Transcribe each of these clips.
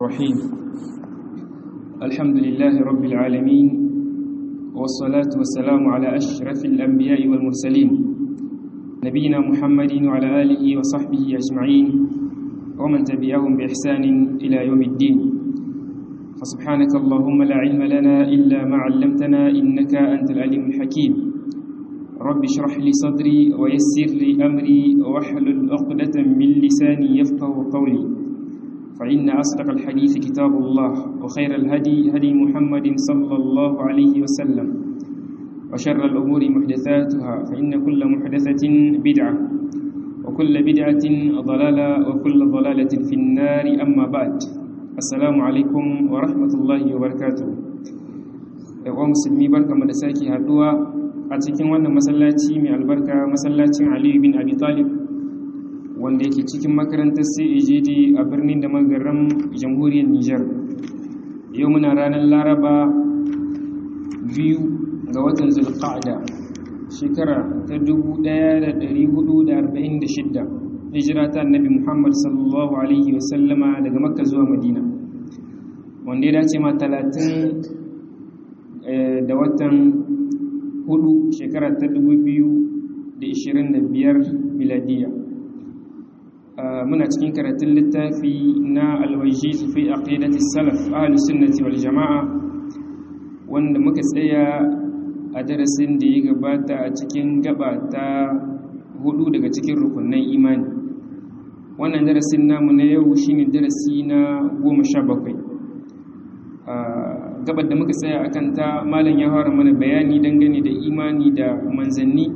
الرحيم الحمد لله رب العالمين والصلاة والسلام على أشرف الأنبياء والمرسلين نبينا محمد وعلى آله وصحبه أجمعين ومن تبعهم بإحسان إلى يوم الدين فسبحانك اللهم لا علم لنا إلا ما علمتنا إنك أنت العليم الحكيم رب اشرح لي صدري ويسر لي أمري واحلل عقدة من لساني يفقه قولي فإن أصدق الحديث كتاب الله وخير الهدي هدي محمد صلى الله عليه وسلم وشر الأمور محدثاتها فإن كل محدثة بدعة وكل بدعة ضلالة وكل ضلالة في النار أما بعد السلام عليكم ورحمة الله وبركاته يقوم مسلمي بركة مدساكي هدوى أتكين وانا مسلاتي من البركة مسلاتي علي بن أبي طالب wanda yake cikin makarantar CAGD a birnin da magaram jamhuriyar Nijar. Yau muna ranar Laraba 2 ga watan Zulqa'da shekara ta 1446 hijira ta Annabi Muhammad sallallahu alaihi wasallama daga Makka zuwa Madina. Wanda ya dace ma 30 da watan 4 shekara ta 2025 miladiya. muna cikin karatun littafi na alwajiz fi aqidati salaf ahlus sunnati wal jamaa wanda muka tsaya a darasin da ya gabata a cikin gaba ta 4 daga cikin rukunin imani. Wannan darasin namu na yau shine darasi na 17. Gabar da muka tsaya akan ta malam ya fara mana bayani dangane da imani da manzanni,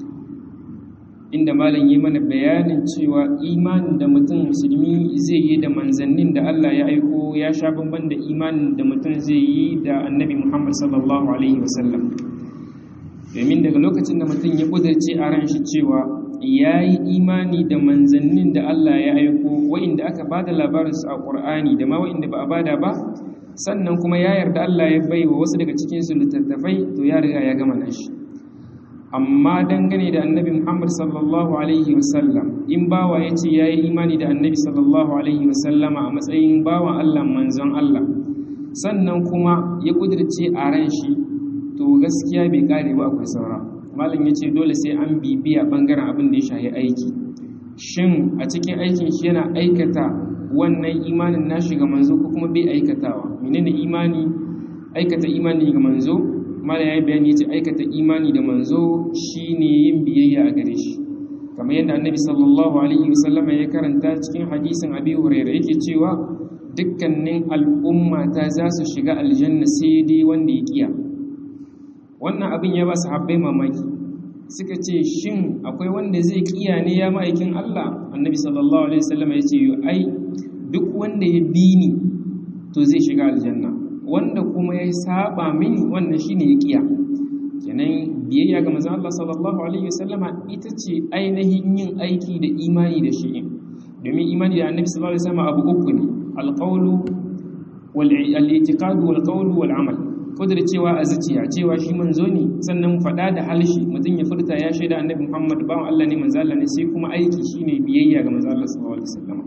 inda malam yi mana bayanin cewa imanin da mutum musulmi zai yi da manzannin da Allah ya aiko ya sha bamban da imanin da mutum zai yi da annabi Muhammad sallallahu alaihi wasallam. Domin daga lokacin da mutum ya kudurce a ran shi cewa ya yi imani da manzannin da Allah ya aiko wa'inda aka ba da labarinsu a ƙur'ani da ma wa'inda ba a bada ba, sannan kuma ya yarda Allah ya bai wa wasu daga cikinsu littattafai, to ya riga ya gama nashi. Amma dangane da annabi Muhammad sallallahu alaihi wasallam, in bawa ya ce ya yi imani da annabi sallallahu alaihi wasallama a matsayin bawan Allah manzon Allah, sannan kuma ya kudirce a ran shi, to gaskiya bai kare ba, akwai saura. Malam ya ce dole sai an bibiya bangaren abin da ya shahi aiki. Shin a cikin aikin shi yana aikata wannan imanin nashi ga manzo ko kuma bai aikatawa? Menene imani? Aikata imani ga manzo, mala ya yi bayani ya ce aikata imani da manzo shine yin biyayya a gare shi, kamar yadda annabi sallallahu alaihi wasallam ya karanta cikin hadisin Abi Hurairah yake cewa dukkanin al'umma ta za su shiga aljanna sai dai wanda ya kiya. Wannan abin ya ba sahabbai mamaki, suka ce shin akwai wanda zai kiya ne ya ma'aikin Allah? Annabi sallallahu alaihi wasallam ya ce ai duk wanda ya bi ni to zai shiga aljanna, wanda kuma ya saba mini wannan shine ya kiya. Kenan biyayya ga manzon Allah sallallahu alaihi wasallama ita ce ainihin yin aiki da imani da shi. Domin imani da annabi sallallahu alaihi wasallama abu uku ne: alqawlu wal i'tiqad wal qawlu wal amal. Kudura cewa a zuciya cewa shi manzo ne, sannan fada da halshi mutum ya furta ya shaida annabi Muhammad bawan Allah ne, manzo Allah ne, sai kuma aiki shine biyayya ga manzon Allah sallallahu alaihi wasallama.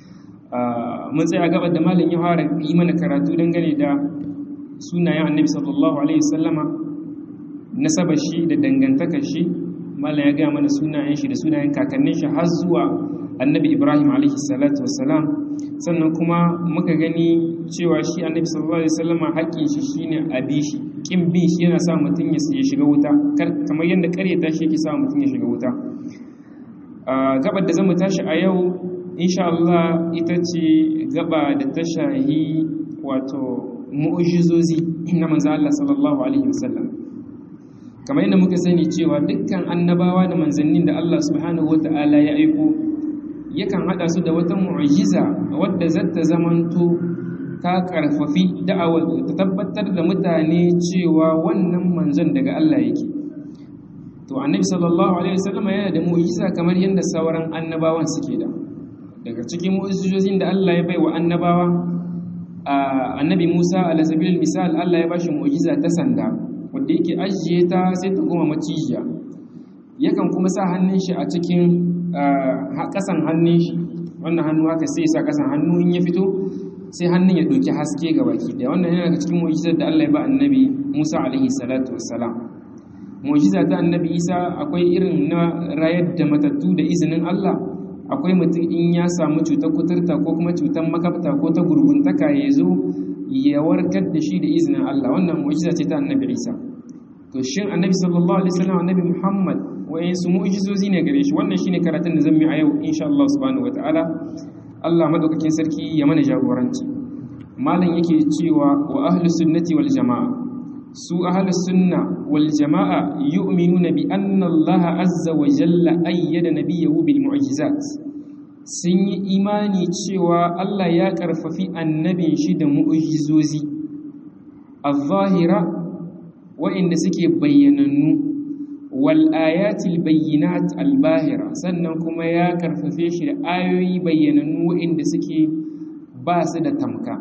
Mun tsaya gabar da malam ya fara yi mana karatu dangane da sunayen annabi sallallahu alaihi wasallama, nasabar shi da dangantakar shi. Malam ya gaya mana sunayen shi da sunayen kakannin shi har zuwa annabi Ibrahim alaihi salatu wassalam. Sannan kuma muka gani cewa shi annabi sallallahu alaihi wasallama haƙƙin shi shine abi shi, kin bi shi yana sa mutum ya shiga wuta, kamar yadda ƙaryata shi yake sa mutum ya shiga wuta. Gabar da zamu tashi a yau insha Allah ita ce gaba da ta shahi wato mu'jizozi na manzo Allah sallallahu alaihi wasallam. Kamar yadda muka sani cewa dukkan annabawa da manzannin da Allah subhanahu wata'ala ya aiko yakan hada su da wata mu'jiza wadda zata zamanto ta karfafi da'awar, ta tabbatar da mutane cewa wannan manzon daga Allah yake. To annabi sallallahu alaihi wasallam yana da mu'jiza kamar yadda sauran annabawan suke da. Daga cikin mu'jizozin da Allah ya bai wa annabawa, annabi Musa ala sabilil misal, Allah ya bashi mu'jiza ta sanda wanda yake ajiye ta sai ta goma macijiya. Yakan kuma sa hannun shi a cikin kasan hannun shi, wannan hannu haka sai ya sa kasan hannu, in ya fito sai hannun ya ɗauki haske ga baki ɗaya. Wannan yana daga cikin mu'jizar da Allah ya ba annabi Musa alaihi salatu wassalam. Mu'jiza ta annabi Isa akwai irin na rayar da matattu da izinin Allah. Akwai mutum in ya samu cutar kuturta ko kuma cutar makabta ko ta gurguntaka ya zo ya warkar da shi da izinin Allah. Wannan mu'jiza ce ta annabi Isa. To shin annabi sallallahu alaihi wasallam, annabi Muhammad, wayansu mu'jizozi ne gare shi. Wannan shine karatun da zan yi a yau insha Allah subhanahu wataala. Allah madaukakin sarki ya mana jagoranci. Malam yake cewa wa ahlus sunnati wal jamaa, su ahlus sunna wal jamaa yu'minuna bi anna Allah azza wa jalla ayyada nabiyahu bil mu'jizat. Sun yi imani cewa Allah ya karfafi annabin shi da mu'jizozi az-zahira wa'inda suke bayyanannu, wal ayatil bayyinat al-bahira, sannan kuma ya karfafe shi da ayoyi bayyanannu wa'inda suke ba su da tamka.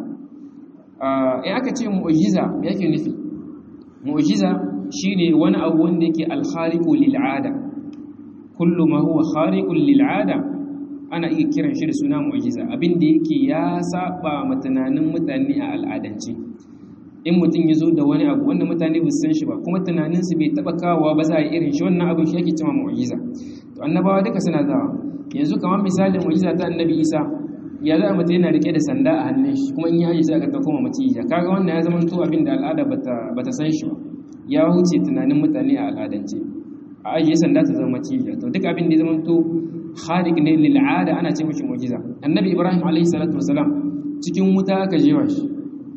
In aka ce mu'jiza me yake nufi? Mu'jiza shine wani abu wanda yake al-khariqu lil'ada. Kullu ma huwa khariqun lil'ada ana iya kiran shi da suna mu'jiza, abin da yake ya saba ma tunanin mutane a al'adance. In mutum ya zo da wani abu wanda mutane ba su san shi ba, kuma tunaninsu bai taɓa kawowa ba za a yi irin shi, wannan abin shi ake cewa mu'jiza. To annabawa duka suna zawa. Yanzu kamar misalin mu'jiza ta annabi Isa, ya za a mutum yana rike da sanda a hannun shi, kuma in ya haji sai aka ta koma maciji. Kaga wannan ya zama to abin da al'ada bata san shi ba, ya huce tunanin mutane a al'adance. A ajiye sanda ta zama maciji. To duk abin da ya zama to khaliq ne lil 'ada ana ce mishi mu'jiza. Annabi Ibrahim alayhi salatu wasalam cikin wuta aka jewa shi.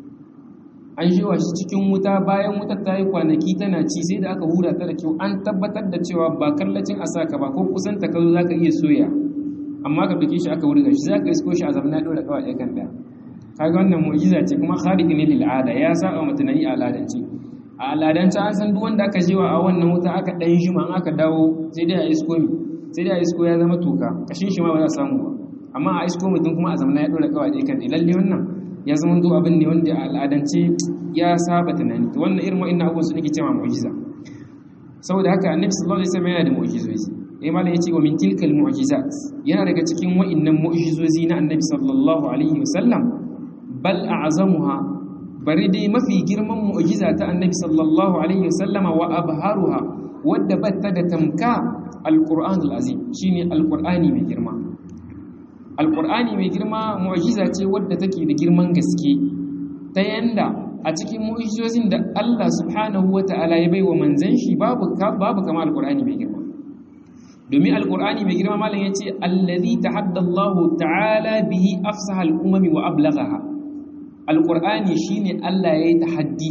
An shewa shi cikin wuta, bayan wutar ta yi kwanaki tana ci, sai da aka hura ta da kyau, an tabbatar da cewa ba kallacin asaka ba ko kusan ta kazo za ka iya soya, amma ka ɗauke shi aka wurga shi, za ka isko shi a zamana ɗora kawai ɗaya kan ɗaya. Kaga wannan mu'jiza ce, kuma khariq ne lil 'ada, ya saba mu tunani a al'adance. A al'adance an san duk wanda aka jewa a wannan wuta aka ɗan jima, an aka dawo sai dai a isko ya zama toka, kashin shi ma ba za a samu ba. Amma a isko mutum kuma a zamana ya ɗora kawai ɗaya kan ɗaya, lalle wannan ya zama to abin ne wanda a al'adance ya saba tunani. To wannan irin wa'annan abubuwan su nake cewa mu'jiza. Saboda haka annabi sallallahu alaihi wasallam yana da mu'jizozi. Malam yace wa min tilkal mu'jizat, yana daga cikin wa'annan mu'jizozi na annabi sallallahu alaihi wasallam, bal a'zamuha, bari dai mafi girman mu'jiza ta annabi sallallahu alaihi wasallam wa abharuha, wadda batta da tamka alqur'anul azim, shine alqur'ani mai girma. Alƙur'ani mai girma mu'jiza ce wadda take da girman gaske, ta yanda a cikin mu'jizozin da Allah subhanahu wata'ala ya baiwa manzon shi babu kama alƙur'ani mai girma. Domin alƙur'ani mai girma malam yace allazi tahadda Allah ta'ala bihi afsaha al-umami wa ablaghaha. Alƙur'ani shine Allah yayi tahaddi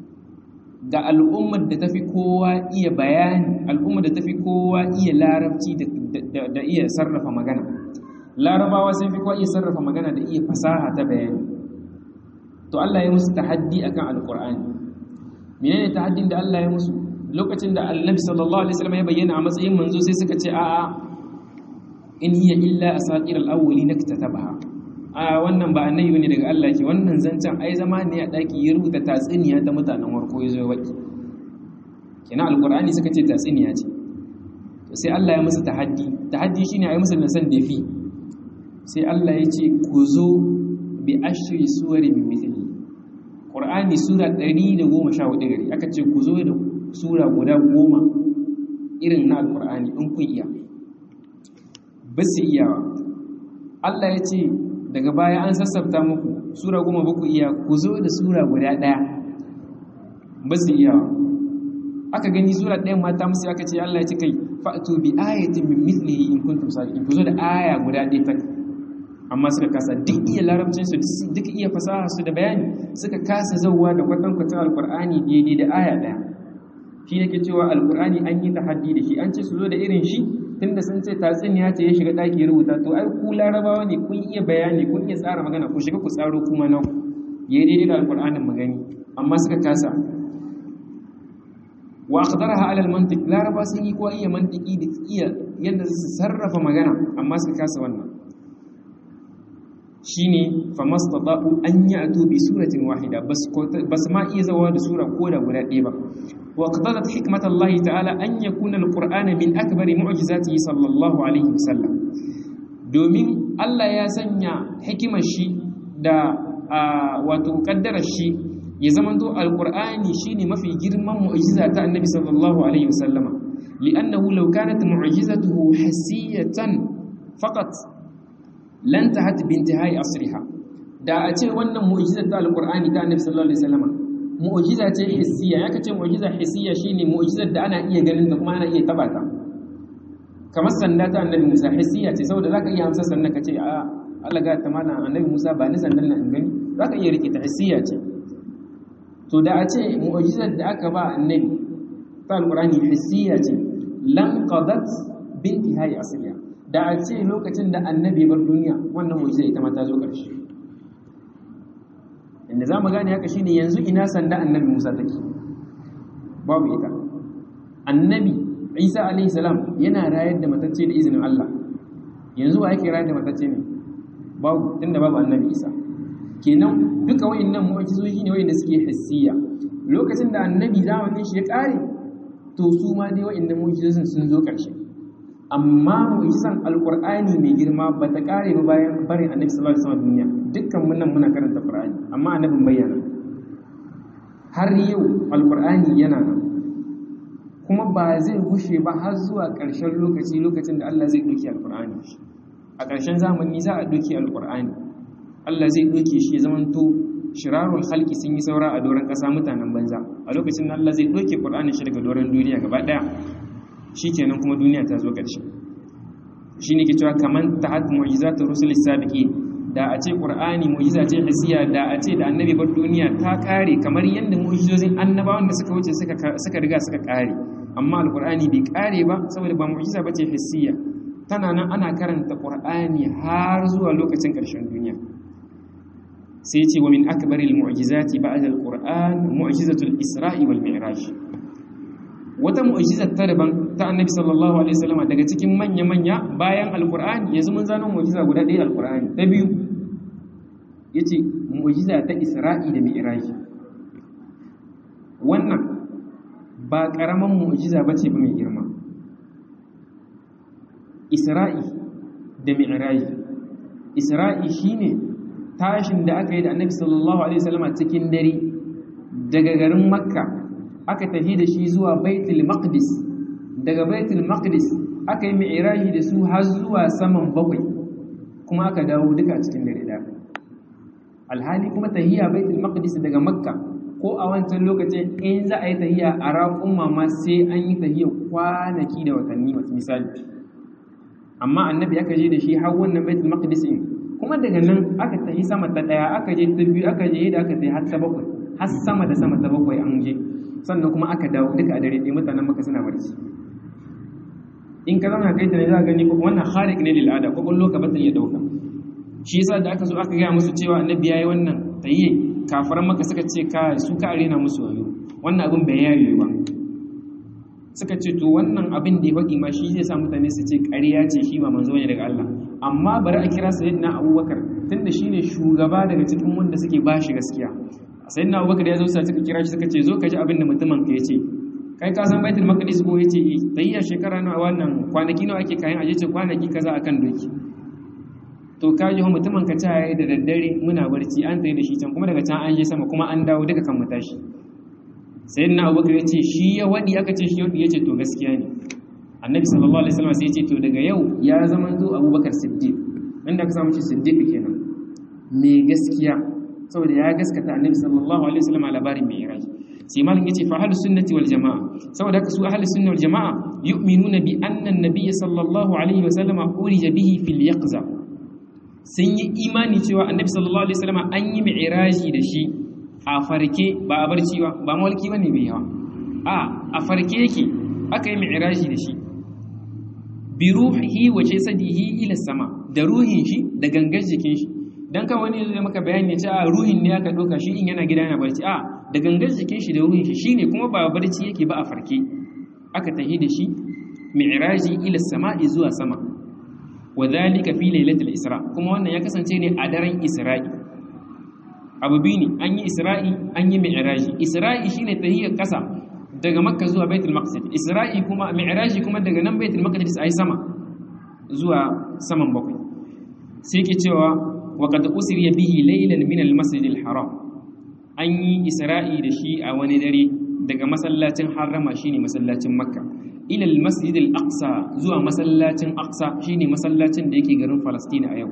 ga al'ummar da tafi kowa iya bayani, al'ummar da tafi kowa iya larabci da iya sarrafa magana. Larabawa sun fi kowa iya sarrafa magana da iya fasaha ta bayani. To Allah ya musu tahaddi akan alqur'ani. Menene tahaddin da Allah ya musu? Lokacin da Annabi sallallahu alaihi wasallam ya bayyana a matsayin manzo, sai suka ce a'a, in hiya illa asatir al-awwalin iktatabaha. Wannan ba annabi bane daga Allah ke, wannan zancen ai zama ne a daki ya rubuta tatsiniya ta mutanen warko yazo ya waki. Kina alqur'ani suka ce tatsiniya ce. To sai Allah ya musu tahaddi. Tahaddi shine ai musu nasan dafi. Sai Allah ya ce ku zo bi ashri suwari min mithli. Qur'ani sura 114 gari, aka ce ku zo da sura guda 10 irin na alqur'ani in kun iya. Basu iyawa. Allah ya ce daga baya an sassafta muku sura 10 ba ku iya, ku zo da sura guda 1. Basu iyawa. Aka gani sura 1 mata musu, aka ce Allah ya ce kai fa'tu bi ayatin min mithlihi in kuntum sadiqin, ku zo da aya guda 1 ta. Amma suka kasa, duk iya larabcin su, duk iya fasaha su da bayani, suka kasa zauwa da kwatankwacin alqur'ani daidai da aya 1. Shi yake cewa alqur'ani an yi tahaddi da shi, an ce su zo da irin shi, tunda sun ce tatsuniya ce ya shiga daki ya rubuta. To ai ku larabawa ne, kun iya bayani, kun iya tsara magana, ku shiga ku tsaro kuma na ku yayi daidai da alqur'anin magani. Amma suka kasa. Wa aqdaraha ala al-mantiq, laraba sun yi ko iya mantiki da iya yadda su sarrafa magana, amma suka kasa wannan. Shine famastata'u an ya'tu bi suratin wahida, bas ma iya zawa da sura ko da guda ɗaya ba. Wa qadarat hikmatallahi ta'ala an yakuna al-qur'ana min akbari mu'jizatihi sallallahu alaihi wasallam. Domin Allah ya sanya hikimar shi da wato kaddarar shi ya zamanto alqur'ani shine mafi girman mu'jiza ta annabi sallallahu alaihi wasallama li'annahu law kanat mu'jizatuhu hasiyatan faqat lan tahat bi intihai asriha. Da a ce wannan mu'jizar ta alqur'ani ta annabi sallallahu alaihi wasallama mu'jiza ce hissiya, yaka ce mu'jiza hissiya shine mu'jizar da ana iya ganin ta kuma ana iya taba ta, kamar sanda ta annabi Musa hissiya ce, saboda zaka iya amsa sannan ka ce a Allah ga ta mana annabi Musa ba ni sandan nan in gani, zaka iya rike ta hissiya ce. To da a ce mu'jizar da aka ba annabi ta alqur'ani hissiya ce lam qadat binti hay asriya, da a ce lokacin da annabi bar duniya wannan mu'jiza ita ma ta zo ƙarshe. Inda za mu gane haka shine yanzu ina sanda annabi Musa take, babu ita. Annabi Isa alaihi salam yana rayar da matacce da izinin Allah, yanzu wa yake rayar da matacce ne? Babu, tunda babu annabi Isa. Kenan duka wa'annan mu'jizoji ne wa'anda suke hissiya. Lokacin da annabi zamanin shi ya kare, to su ma dai wa'annan mu'jizozin sun zo ƙarshe. Amma mu'jizan alqur'ani mai girma ba ta kare ba bayan barin annabi sallallahu alaihi wasallam duniya. Dukkan mun nan muna karanta qur'ani, amma annabin bayyana har yau alqur'ani yana nan, kuma ba zai gushe ba har zuwa ƙarshen lokacin da Allah zai doki alqur'ani. A ƙarshen zamani za a doki alqur'ani, Allah zai doke shi ya zamanto shirarul khalqi sun yi saura a doron ƙasa, mutanen banza. A lokacin da Allah zai doke qur'ani shi daga doron duniya gaba daya, shikenan kuma duniya ta zo ƙarshe. Shine ke cewa kaman ta'at mu'jizatu rusulis sabiqin, da a ce qur'ani mu'jiza ce hisiya, da a ce da annabi bar duniya ta kare kamar yanda mu'jizozin annabawan da suka wuce suka riga suka kare. Amma alqur'ani bai kare ba saboda ba mu'jiza bace hisiya, tana nan ana karanta qur'ani har zuwa lokacin ƙarshen duniya. Sai ce wa min akbaril mu'jizati ba'da alqur'an mu'jizatul isra'i wal mi'raj. Wata mu'jizar ta daban ta annabi sallallahu alaihi wasallam daga cikin manya bayan alqur'ani, yanzu mun zano mu'jiza guda ɗaya alqur'ani, ta biyu yace mu'jiza ta isra'i da mi'raj. Wannan ba karaman mu'jiza bace ba mai girma. Isra'i da mi'raj, isra'i shine tashin da aka yi da annabi sallallahu alaihi wasallam cikin dare daga garin makka aka tafi da shi zuwa baitul maqdis, daga baitul maqdis aka yi mi'raji da su har zuwa saman bakwai, kuma aka dawo duka a cikin dare daya. Alhali kuma tahiyya baitul maqdis daga makka ko a wancan lokacin in za a yi tahiyya a raƙun ma sai an yi tahiyya kwanaki da watanni misali. Amma annabi aka je da shi har wannan baitul maqdis din, kuma daga nan aka tafi sama ta daya, aka je ta biyu, aka je da aka tafi har ta bakwai, har sama da sama ta bakwai an je, sannan kuma aka dawo duka a dare ɗaya. Mutanen maka suna barci. In ka zama kai tunani za ka gani wannan kharik ne lil ada, kwakwallo ka bata iya dauka. Shi yasa da aka zo aka gaya musu cewa annabi yayi wannan tayye, kafaran maka suka ce ka su ka arena musu wayo, wannan abin bai yayi ba. Suka ce to wannan abin da ya faɗi ma shi zai sa mutane su ce ƙarya ce, shi ba manzo ne daga Allah. Amma bari a kira sayyidina Abubakar tunda shine shugaba daga cikin wanda suke bashi gaskiya. Sayyidina Abubakar ya zo sai suka kira shi suka ce zo ka ji abin da mutumin ka yace. Kai ka san Baitul Maqdis ko yace tayya shekara na wannan kwanaki nawa ake kayan aje ce kwanaki kaza akan doki. To ka ji mutumin ka ta yayi da daddare muna barci an tayi da shi can, kuma daga can an je sama kuma an dawo duka kan mutashi. Sayyidina Abubakar yace shi ya wadi, aka ce shi ya wadi, yace to gaskiya ne. Annabi sallallahu alaihi wasallam sai yace to daga yau ya zama to Abubakar Siddiq, inda ka samu shi Siddiq kenan me gaskiya, saboda ya gaskata Annabi sallallahu alaihi wasallam a labarin mai iraji. Sai malin yace fa ahlus sunnati wal jamaa, saboda haka su ahlus sunna wal jamaa yu'minuna bi anna an-nabiy sallallahu alaihi wasallam urija bihi fil yaqza. Sun yi imani cewa Annabi sallallahu alaihi wasallam an yi mi'raji da shi a farke, ba a barci ba, ba mulki bane bai yawa, a farke yake aka yi mi'raji da shi, bi ruhihi wa jasadihi ila sama, da ruhin shi da gangar jikin shi. Dan ka wani zai maka bayani ce a ruhin ne aka doka shi in yana gida yana barci, a da gangar jikin shi da ruhin shi shine, kuma ba barci yake ba a farke. Aka tahi da shi mi'raji ila sama'i zuwa sama, wa dhalika fi lailatul isra, kuma wannan ya kasance ne a daren isra'i. Abu biyu ne, an yi isra'i an yi mi'raji. Isra'i shine tahiyar kasa daga makka zuwa baitul maqdis, isra'i kuma mi'raji kuma daga nan baitul maqdis ai sama zuwa saman bakwai. Sai ke cewa wa qad usriya bihi laylan min al-masjid al-haram an yi isra'i da shi a wani dare daga masallacin harrama shine masallacin makka ila al-masjid al-aqsa zuwa masallacin aqsa shine masallacin da yake garin Palestine a yau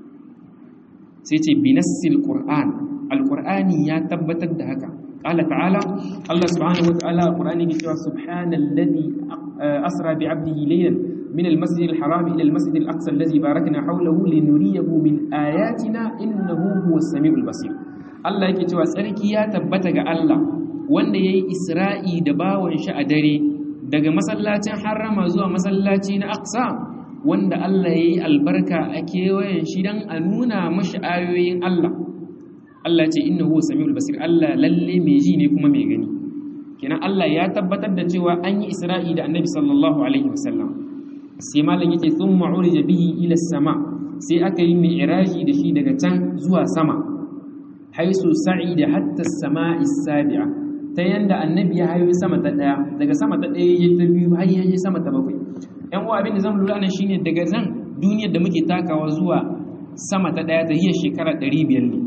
sai ce binassil qur'an al-qur'ani ya tabbatar da haka qala ta'ala Allah subhanahu wa ta'ala al-qur'ani ke cewa subhanalladhi asra bi 'abdihi laylan من المسجد الحرام إلى المسجد الأقصى الذي باركنا حوله لنريه من آياتنا إنه هو السميع البصير الله yake cewa tsarki ya tabbata ga Allah wanda yayi Isra'i da bawon shi a dare daga masallacin Harrama zuwa masallaci na Aqsa wanda Allah yayi albarka a kewayen shi dan a nuna mashi ayoyin Allah Allah ce innahu samiul basir Allah lalle mai ji ne kuma mai gani kenan Allah ya tabbatar da cewa an yi Isra'i da Annabi sallallahu alaihi wasallam sai malam yake thumma urija bihi ila sama sai aka yi mi'raji da shi daga can zuwa sama haisu sa'ida hatta as-sama'i as-sabi'a ta yanda annabi ya hayo sama ta daya daga sama ta daya yayin ta biyu har yayin sama ta bakwai yan uwa abin da zamu lura nan shine daga zan duniyar da muke takawa zuwa sama ta daya ta hiyar shekara 500 ne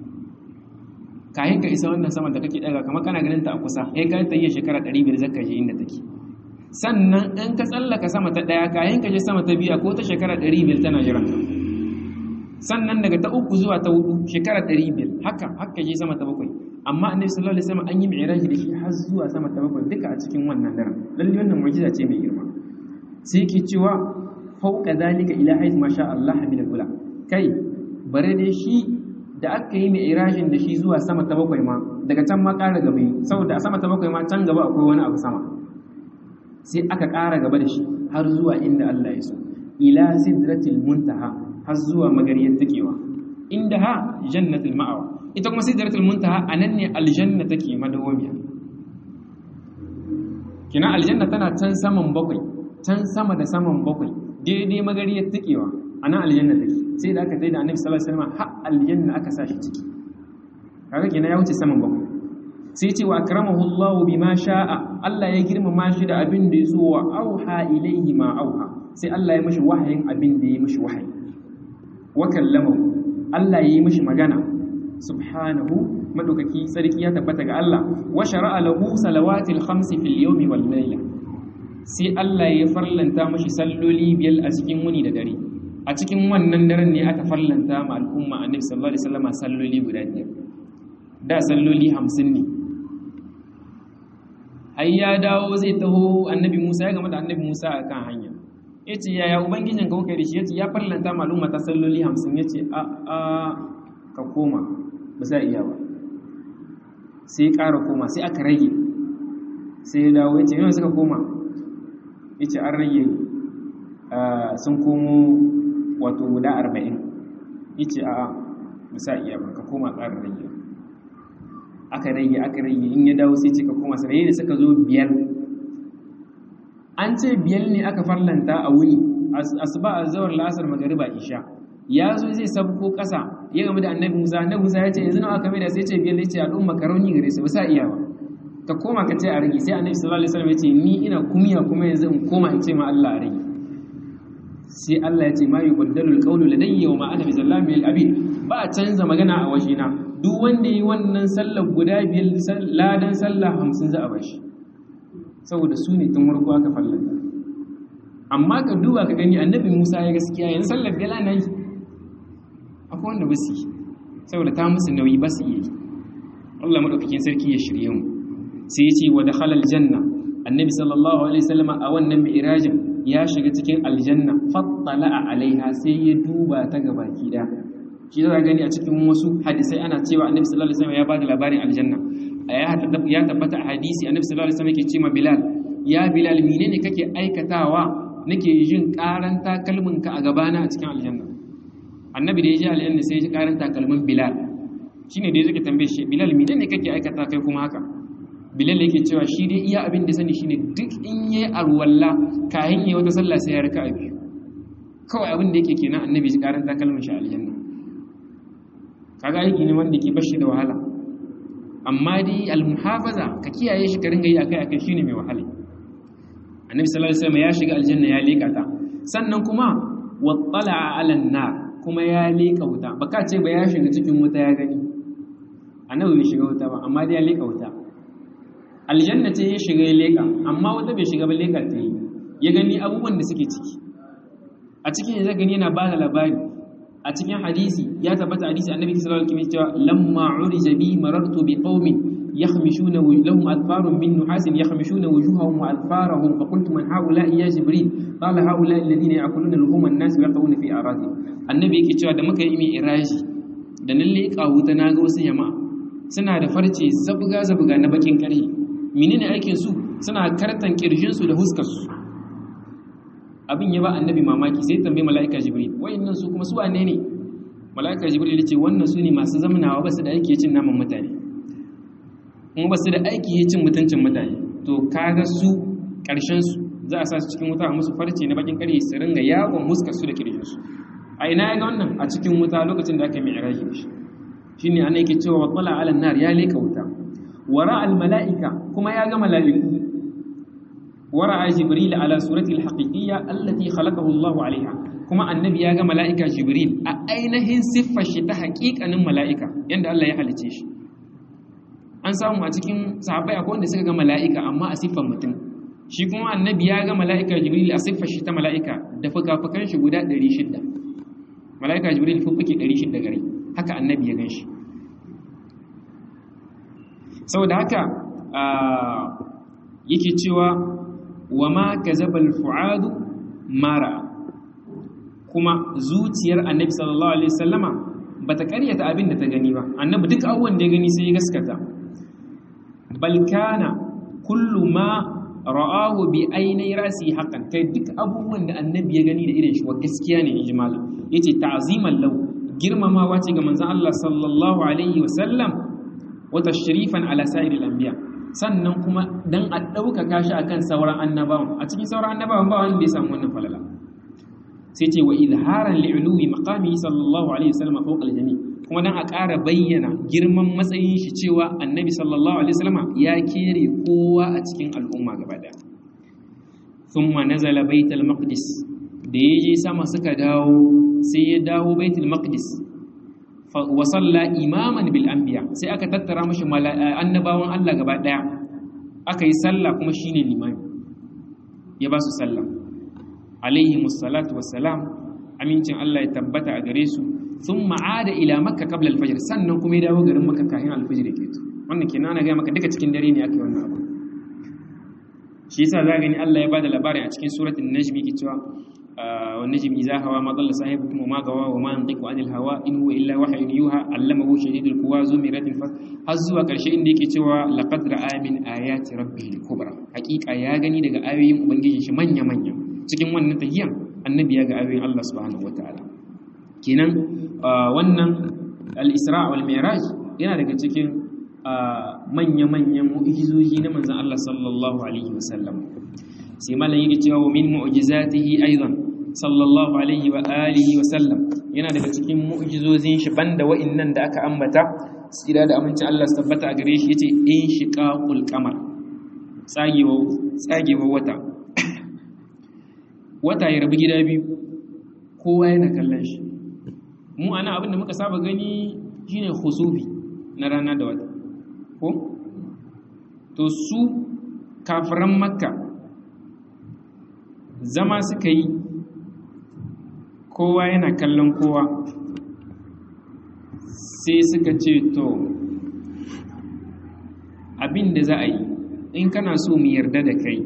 kayan ka isa wannan sama da kake daga kamar kana ganin ta a kusa kai ta hiyar shekara 500 zaka je inda take sannan in ka tsallaka sama ta ɗaya kayan ka je sama ta biya ko ta shekara 500 tana jiran ka sannan daga ta uku zuwa ta hudu shekara 500 haka je sama ta bakwai amma annabi sallallahu alaihi wasallam an yi mi'raji da shi har zuwa sama ta bakwai duka a cikin wannan daren lalle wannan mu'jiza ce mai girma sai yake cewa fauqa zalika ila hayth ma sha Allah min al-ula kai bare dai shi da aka yi mi'rajin da shi zuwa sama ta bakwai ma daga can ma ƙara gaba saboda a sama ta bakwai ma can gaba akwai wani abu sama sai aka ƙara gaba da shi har zuwa inda Allah ya so ila sidratil muntaha har zuwa magariyar takewa inda ha jannatul ma'awa ita kuma sidratul muntaha anan ne aljanna take madawamiya kina aljanna tana can saman bakwai can sama da saman bakwai daidai magariyar takewa anan aljanna take sai da aka taida annabi sallallahu alaihi wasallam har aljanna aka sa shi ciki kaga kina ya wuce saman bakwai sai ce wa akramahu Allah bima sha'a Allah ya girmama shi da abin da yaso wa auha ilayhi ma auha sai Allah ya mishi wahayin abin da ya mishi wahayi wa kallamahu Allah ya yi mishi magana subhanahu madaukaki sarki ya tabbata ga Allah wa shar'a lahu salawatil khamsi fil yawmi wal layla sai Allah ya farlanta mishi salloli biyar a cikin wuni da dare a cikin wannan daren ne aka farlanta ma al'umma annabi sallallahu alaihi wasallam salloli guda biyar da salloli 50 ne ai ya dawo zai taho annabi Musa ya gama da annabi Musa a kan hanya yace yaya ubangijin ka kai da shi yace ya farlanta maluma ta salloli 50 yace a ka koma ba sai iya ba sai ƙara koma sai aka rage sai ya dawo yace yau suka koma yace an rage sun komo wato guda 40 yace a ba sai iya ba ka koma ƙara rage aka rage in ya dawo sai ce ka koma sarai da suka zo 5 an ce 5 ne aka farlanta a wuni asuba azhar lasar magriba isha ya zo zai sabko kasa ya gamu da annabi Musa ya ce yanzu nawa aka mai da sai ce 5 ne ce al'umma karoni gare su ba sa iya ba ka koma ka ce a rage sai annabi sallallahu alaihi wasallam ya ce ni ina kumiya kuma yanzu in koma in ce ma Allah a rage sai Allah ya ce ma yubaddalu alqawlu ladayya wa ma ana bizallamin lil abid ba a canza magana a wajena duk wanda yi wannan sallar guda 5 ladan sallah 50 za a bashi saboda su ne tun farko aka fallanta amma ka duba ka gani annabi Musa ya gaskiya yanzu sallar bela na yi akwai wanda ba su yi saboda ta musu nauyi ba su yi Allah madaukakin sarki ya shirye mu sai ya ce wa dakhala aljanna annabi sallallahu alaihi wasallam a wannan mi'rajin ya shiga cikin aljanna fattala alaiha sai ya duba ta gabaki da shi za gani a cikin wasu hadisai ana cewa annabi sallallahu alaihi wasallam ya bada labarin aljanna ya tabbata a hadisi annabi sallallahu alaihi wasallam yake cewa Bilal ya Bilal menene kake aikatawa nake jin karan takalmin ka a gabana a cikin aljanna annabi da ya ji aljanna sai ya ji karan takalmin Bilal shine da yake tambaye shi Bilal menene kake aikata kai kuma haka Bilal yake cewa shi dai iya abin da sani shine duk in yayi arwalla kayan yayi wata sallah sai ya raka'a biyu kawai abin da yake kenan annabi ji karan takalmin shi aljanna kaga aiki ne wanda ke bashi da wahala amma dai almuhafaza ka kiyaye shi ka ringa yi akai shine mai wahala annabi sallallahu alaihi wasallam ya shiga aljanna ya leka ta sannan kuma wattala ala nar kuma ya leka wuta baka ce ba ya shiga cikin wuta ya gani annabi bai shiga wuta ba amma dai ya leka wuta aljanna ce ya shiga ya leka amma wuta bai shiga ba leka ta yi ya gani abubuwan da suke ciki a cikin ya gani yana ba da labari a cikin hadisi ya tabbata hadisi annabi sallallahu alaihi wasallam cewa lamma urija bi marartu bi qaumin yakhmishuna lahum adfarun min nuhasin yakhmishuna wujuhahum wa adfarahum fa qultu man haula ya jibril qala haula alladhina ya'kuluna luhum an-nas wa yaqawuna fi aradi annabi yake cewa da muka yi mi iraji da nan leƙa wuta naga wasu jama'a suna da farce zabga na bakin karhi menene aikin su suna kartan kirjin su da huskar su abin ya ba annabi mamaki sai tambaye mala'ika jibril wayannan su kuma su wane ne mala'ika jibril yace wannan su ne masu zamanawa ba su da aiki cin naman mutane kuma ba su da aiki cin mutuncin mutane to kaga su karshen su za a sa su cikin wuta musu farce na bakin kare su ringa yawon muskar su da kirjin su a ina ya ga wannan a cikin wuta lokacin da aka mai iraji shi shine ana yake cewa wa tala ala nar ya leka wuta wara al mala'ika kuma ya ga mala'iku ورأى جبريل على صورة الحقيقية التي خلقه الله عليها كما النبي يا ملائكة جبريل أينهن صفة شتى حقيقة ملائكة يند الله يحلتش an samu a cikin sahabbai akwai wanda suka ga mala'ika amma a siffar mutum shi kuma annabi ya ga mala'ika jibril a siffar shi ta mala'ika da fuka-fukan shi guda 600 mala'ika jibril fuffuke 600 gare haka annabi ya gan shi saboda haka yake cewa wa ma kazaba al-fu'adu mara kuma zuciyar annabi sallallahu alaihi wasallama bata karyata abin da ta gani ba annabi duk abubuwan da ya gani sai ya gaskata bal kana kullu ma ra'ahu bi aynai rasi haqqan kai duk abubuwan da annabi ya gani da irin shi wa gaskiya ne ijmal yace ta'ziman law girmamawa ce ga manzon Allah sallallahu alaihi wasallam wa tashrifan ala sa'iril anbiya sannan kuma dan a ɗaukaka shi akan sauran annabawan a cikin sauran annabawan ba wanda ya samu wannan falala sai ce wa izharan li'uluwi maqami sallallahu alaihi wasallam fawqa al-jami kuma dan a ƙara bayyana girman matsayin shi cewa annabi sallallahu alaihi wasallam ya kere kowa a cikin al'umma gaba daya thumma nazala baitul maqdis da yaje sama suka dawo sai ya dawo baitul maqdis wa salla imaman bil anbiya sai aka tattara mashi annabawan Allah gaba daya aka yi sallah kuma shine limami ya ba su sallah alaihi musallatu wassalam amincin Allah ya tabbata a gare su thumma aada ila makka qabla al-fajr sannan kuma ya dawo garin makka kafin al-fajr yake to wannan kenan ana ga maka duka cikin dare ne aka yi wannan abu shi yasa za gani Allah ya bada labarin a cikin suratul najm yake cewa والنجم إذا هوى ما ضل صاحبكم وما غوى وما ينطق عن الهوى إن هو إلا وحي يوحى علمه شديد القوى ذو مرة فهزوا كرشي إن yake cewa laqad ra'a min ayati rabbih al-kubra haqiqa ya gani daga ayoyin ubangijin shi manya cikin wannan tahiyan annabi ya ga ayoyin Allah subhanahu wataala kenan wannan al-isra wal mi'raj yana daga cikin manya-manyan mu'jizoji na manzon Allah sallallahu alaihi wasallam sai malan yake cewa min mu'jizatihi aidan sallallahu alaihi wa alihi wa sallam yana daga cikin mu'jizozin shi banda wa'annan da aka ambata tsira da aminci Allah su tabbata a gare shi yace in shiqaqul qamar tsagewa wata ya rabu gida biyu kowa yana kallon shi mu ana abin da muka saba gani shine khusufi na rana da wata ko to su kafiran makka zama suka yi kowa yana kallon kowa sai suka ce to abin da za a yi in kana so mu yarda da kai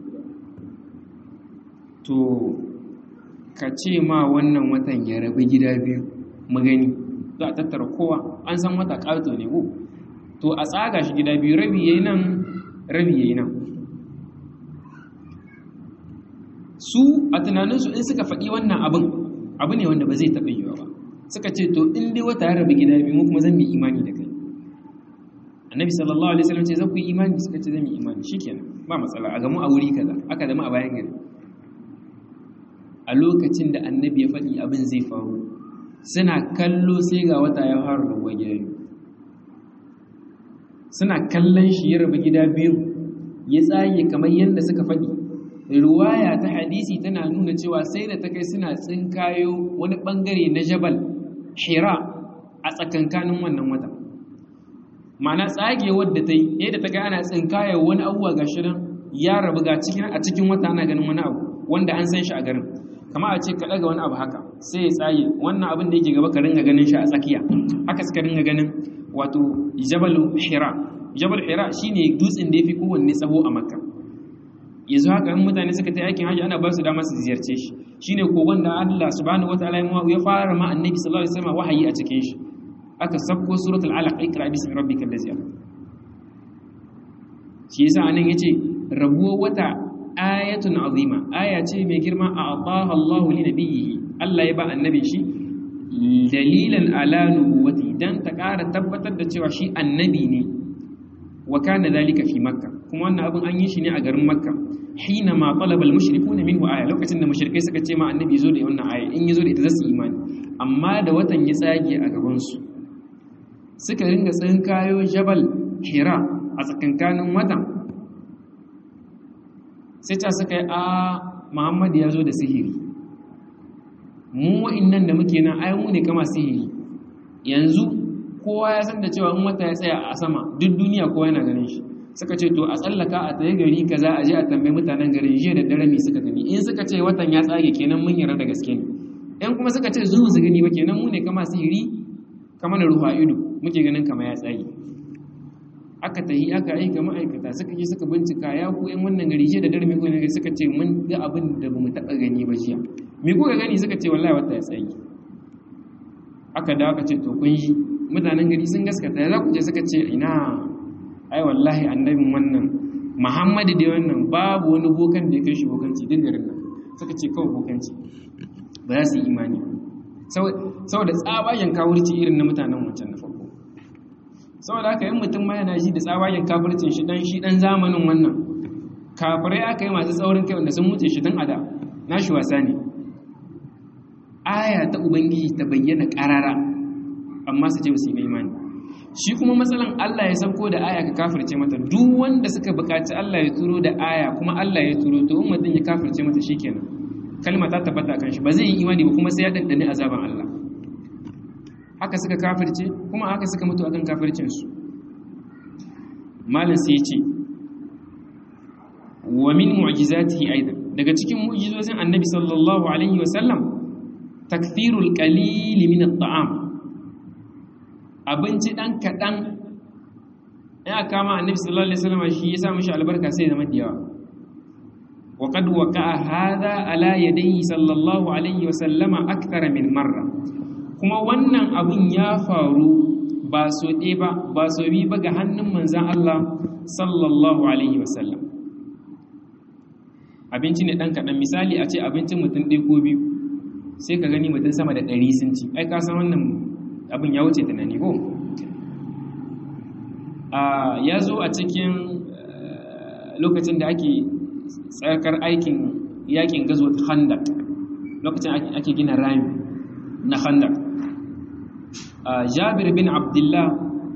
to ka ce ma wannan watan ya rabu gida biyu mu gani za a tattara kowa an san wata ƙato ne ko to a tsaga shi gida biyu rabi yayi nan rabi yayi nan su a tunaninsu in suka faɗi wannan abu ne wanda ba zai taɓa yiwa ba suka ce to in dai wata ya rabu gida biyu mu kuma zan yi imani da kai annabi sallallahu alaihi wasallam ce za ku yi imani suka ce zan yi imani shikenan ba matsala a gamu a wuri kaza aka zama a bayan gari a lokacin da annabi ya faɗi abin zai faru suna kallo sai ga wata ya fara rabuwa gida biyu suna kallon shi ya rabu gida biyu ya tsaye kamar yadda suka faɗi riwaya ta hadisi tana nuna cewa sai da ta kai suna tsinkayo wani bangare na Jabal Hira a tsakankanin wannan wata. Ma'ana tsagewar da ta yi yadda ta kai ana tsinkayo wani abuwa ga shirin ya rabu ga a cikin wata ana ganin wani abu wanda an san shi a garin. Kama a ce ka ɗaga wani abu haka sai ya tsage wannan abin da yake gaba ka ringa ganin shi a tsakiya. Haka suka ringa ganin wato Jabal Hira. Jabal Hira shine dutsen da yafi kowanne tsawo a Makka. Yanzu haka in mutane suka ta aikin haji ana ba su dama su ziyarce shi. Shine kogon da Allah subhanahu wataala ya fara ma annabi sallallahu alaihi wasallam wahayi a cikin shi. Aka sabko suratul alaq ikra bismi rabbikal ladzi khalaq. Shi yasa anan yace rabuwar wata ayatun azima, aya ce mai girma a ataha Allahu li nabiyhi, Allah ya ba annabin shi dalilan ala nubuwati dan ta ƙara tabbatar da cewa shi annabi ne. Wa kana dalika fi Makka, kuma wannan abin an yi shi ne a garin Makka. Hina ma talaba al-mushrikuna minhu aya, lokacin da mushrikai suka ce ma annabi zo da wannan aya, in yazo da ita zasu imani. Amma da watan ya tsage a gaban su, suka ringa tsinkayo Jabal Hira a tsakankanin watan. Sai ta suka yi Muhammad ya zo da sihiri, mu wa'innan da muke nan ai mu ne kama sihiri. Yanzu kowa ya san da cewa in wata ya tsaya a sama duk duniya kowa yana ganin shi. Suka ce to a tsallaka a tayi gari kaza a je a tambayi mutanen garin jiya da dare me suka gani. In suka ce watan ya tsage kenan mun yarda da gaske ne. In kuma suka ce zuwa su gani ba kenan mu ne kama sihiri, kama da ruha ido muke ganin kama ya tsage. Aka tahi aka aika ma'aikata suka je suka bincika ya ku yan wannan gari jiya da dare me kuka suka ce mun ga abin da bamu taɓa gani ba jiya. Me kuka gani suka ce wallahi wata ya tsage. Aka dawo aka ce to kun yi mutanen gari sun gaskata ya za ku je suka ce ina ai wallahi annabin wannan Muhammadu da wannan babu wani bokan da ya kai shi bokanci duk garin nan. Suka ce kawai bokanci ba za su yi imani saboda tsabayen kawurci irin na mutanen wancan na farko. Saboda haka yin mutum ma yana shi da tsabayen kafircin shi dan zamanin wannan kafirai aka yi masu tsaurin kai wanda sun wuce shi dan ada na shi wasa ne. Aya ta ubangiji ta bayyana karara amma su ce ba su yi imani. Shi kuma matsalan Allah ya sauko da aya ka kafirce mata, duk wanda suka bukaci Allah ya turo da aya kuma Allah ya turo to in mutum ya kafirce mata shikenan kalma ta tabbata kan shi ba zai yi imani ba kuma sai ya dandane azaban Allah. Haka suka kafirce kuma haka suka mutu akan kafircin su. Malam sai ya ce wa min mu'jizatihi aidan, daga cikin mu'jizozin Annabi sallallahu alaihi wa sallam takthirul qalil min at-ta'am, abinci ɗan kaɗan ya kama Annabi sallallahu alaihi wasallam shi ya sa mishi albarka sai zama da yawa. Wa qad waqa'a hadha ala yadayhi sallallahu alaihi wasallama akthar min marra, kuma wannan abun ya faru ba so ɗaya ba so biyu ba ga hannun manzon Allah sallallahu alaihi wasallam. Abinci ne ɗan kaɗan, misali a ce abincin mutum ɗaya ko biyu sai ka gani mutum sama da 100 sun ci. Ai ka san wannan abin ya wuce tunani ko? Ya zo a cikin lokacin da ake tsakar aikin yakin gazwat Khandaq, lokacin ake gina rami na Khandaq. Jabir bin Abdullah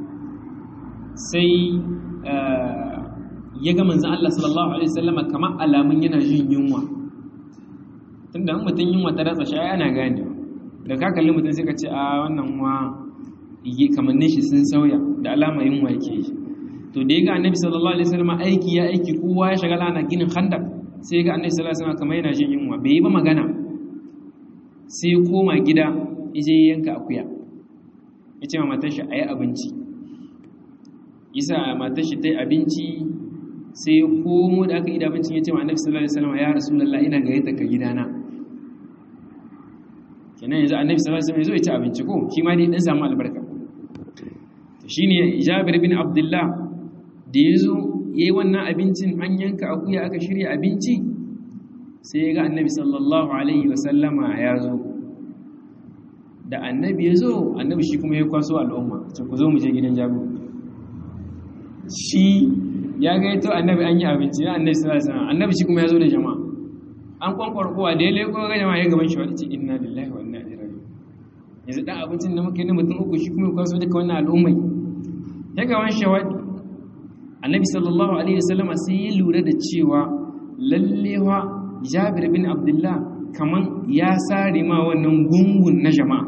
sai ya ga manzon Allah sallallahu alaihi wasallam kamar alamun yana jin yunwa, tunda mutum yunwa ta ratsa shi ana gane da ka kalli mutum sai ka ce wannan wa kamannin shi sun sauya da alama yunwa yake yi. To da ya ga annabi sallallahu alaihi wasallam aiki ya aiki kowa ya shagala ana ginin Khandaq, sai ya ga annabi sallallahu alaihi wasallam kamar yana jin yunwa bai yi ba magana, sai ya koma gida ya je yanka akuya ya ce ma matar shi ayi abinci. Isa matar shi ta yi abinci sai ya komo da aka yi da abincin ya ce ma annabi sallallahu alaihi wasallam ya rasulullah ina gayyata ka gidana. Kenan yanzu annabi sallallahu alaihi wasallam ya zo ya ci abinci ko shi ma dai dan samu albarka. To shine Jabir bin Abdullah da yazo yayi wannan abincin an yanka akuya aka shirya abinci sai ya ga annabi sallallahu alaihi wasallama ya zo. Da annabi ya zo annabi shi kuma ya kwaso al'umma ce ku zo mu je gidan Jabir. Shi ya ga to annabi an yi abinci ya annabi sallallahu alaihi wasallam, annabi shi kuma ya zo da jama'a an kwankwarkowa da ya leko ga jama'a ya gaban shi wani ce inna lillahi wa inna ilaihi raji'un. Yanzu dan abincin da muke na mutum uku shi kuma ya kwaso duka wannan al'ummai ya gaban shi wani. Annabi sallallahu alaihi wasallam sai ya lura da cewa lallewa Jabir bin Abdullah kaman ya sare ma wannan gungun na jama'a.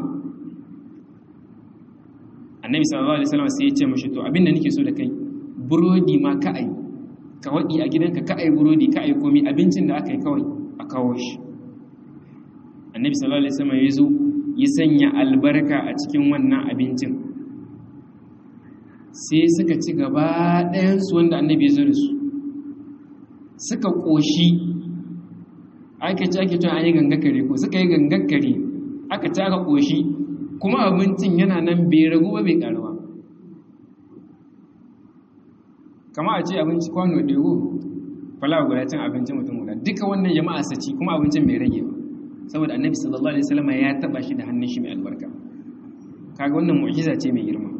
Annabi sallallahu alaihi wasallam sai ya ce mashi to abinda nake so da kai burodi ma ka ai ka wadi a gidanka ka ai burodi ka ai komai abincin da aka yi kawai a kawo shi. Annabi sallallahu alaihi wasallam ya zo ya sanya albarka a cikin wannan abincin sai suka ci gaba ɗayan su wanda annabi ya zo da su suka koshi ake cewa an yi gangakare ko suka yi gangakare aka ci aka koshi kuma abincin yana nan bai ragu ba bai karuwa kama a ce abinci kwano ɗego falawa guda cin abincin mutum guda duka wannan jama'a saci kuma abincin bai rage ba saboda annabi sallallahu alaihi wasallam ya taba shi da hannun shi mai albarka kaga wannan mu'jiza ce mai girma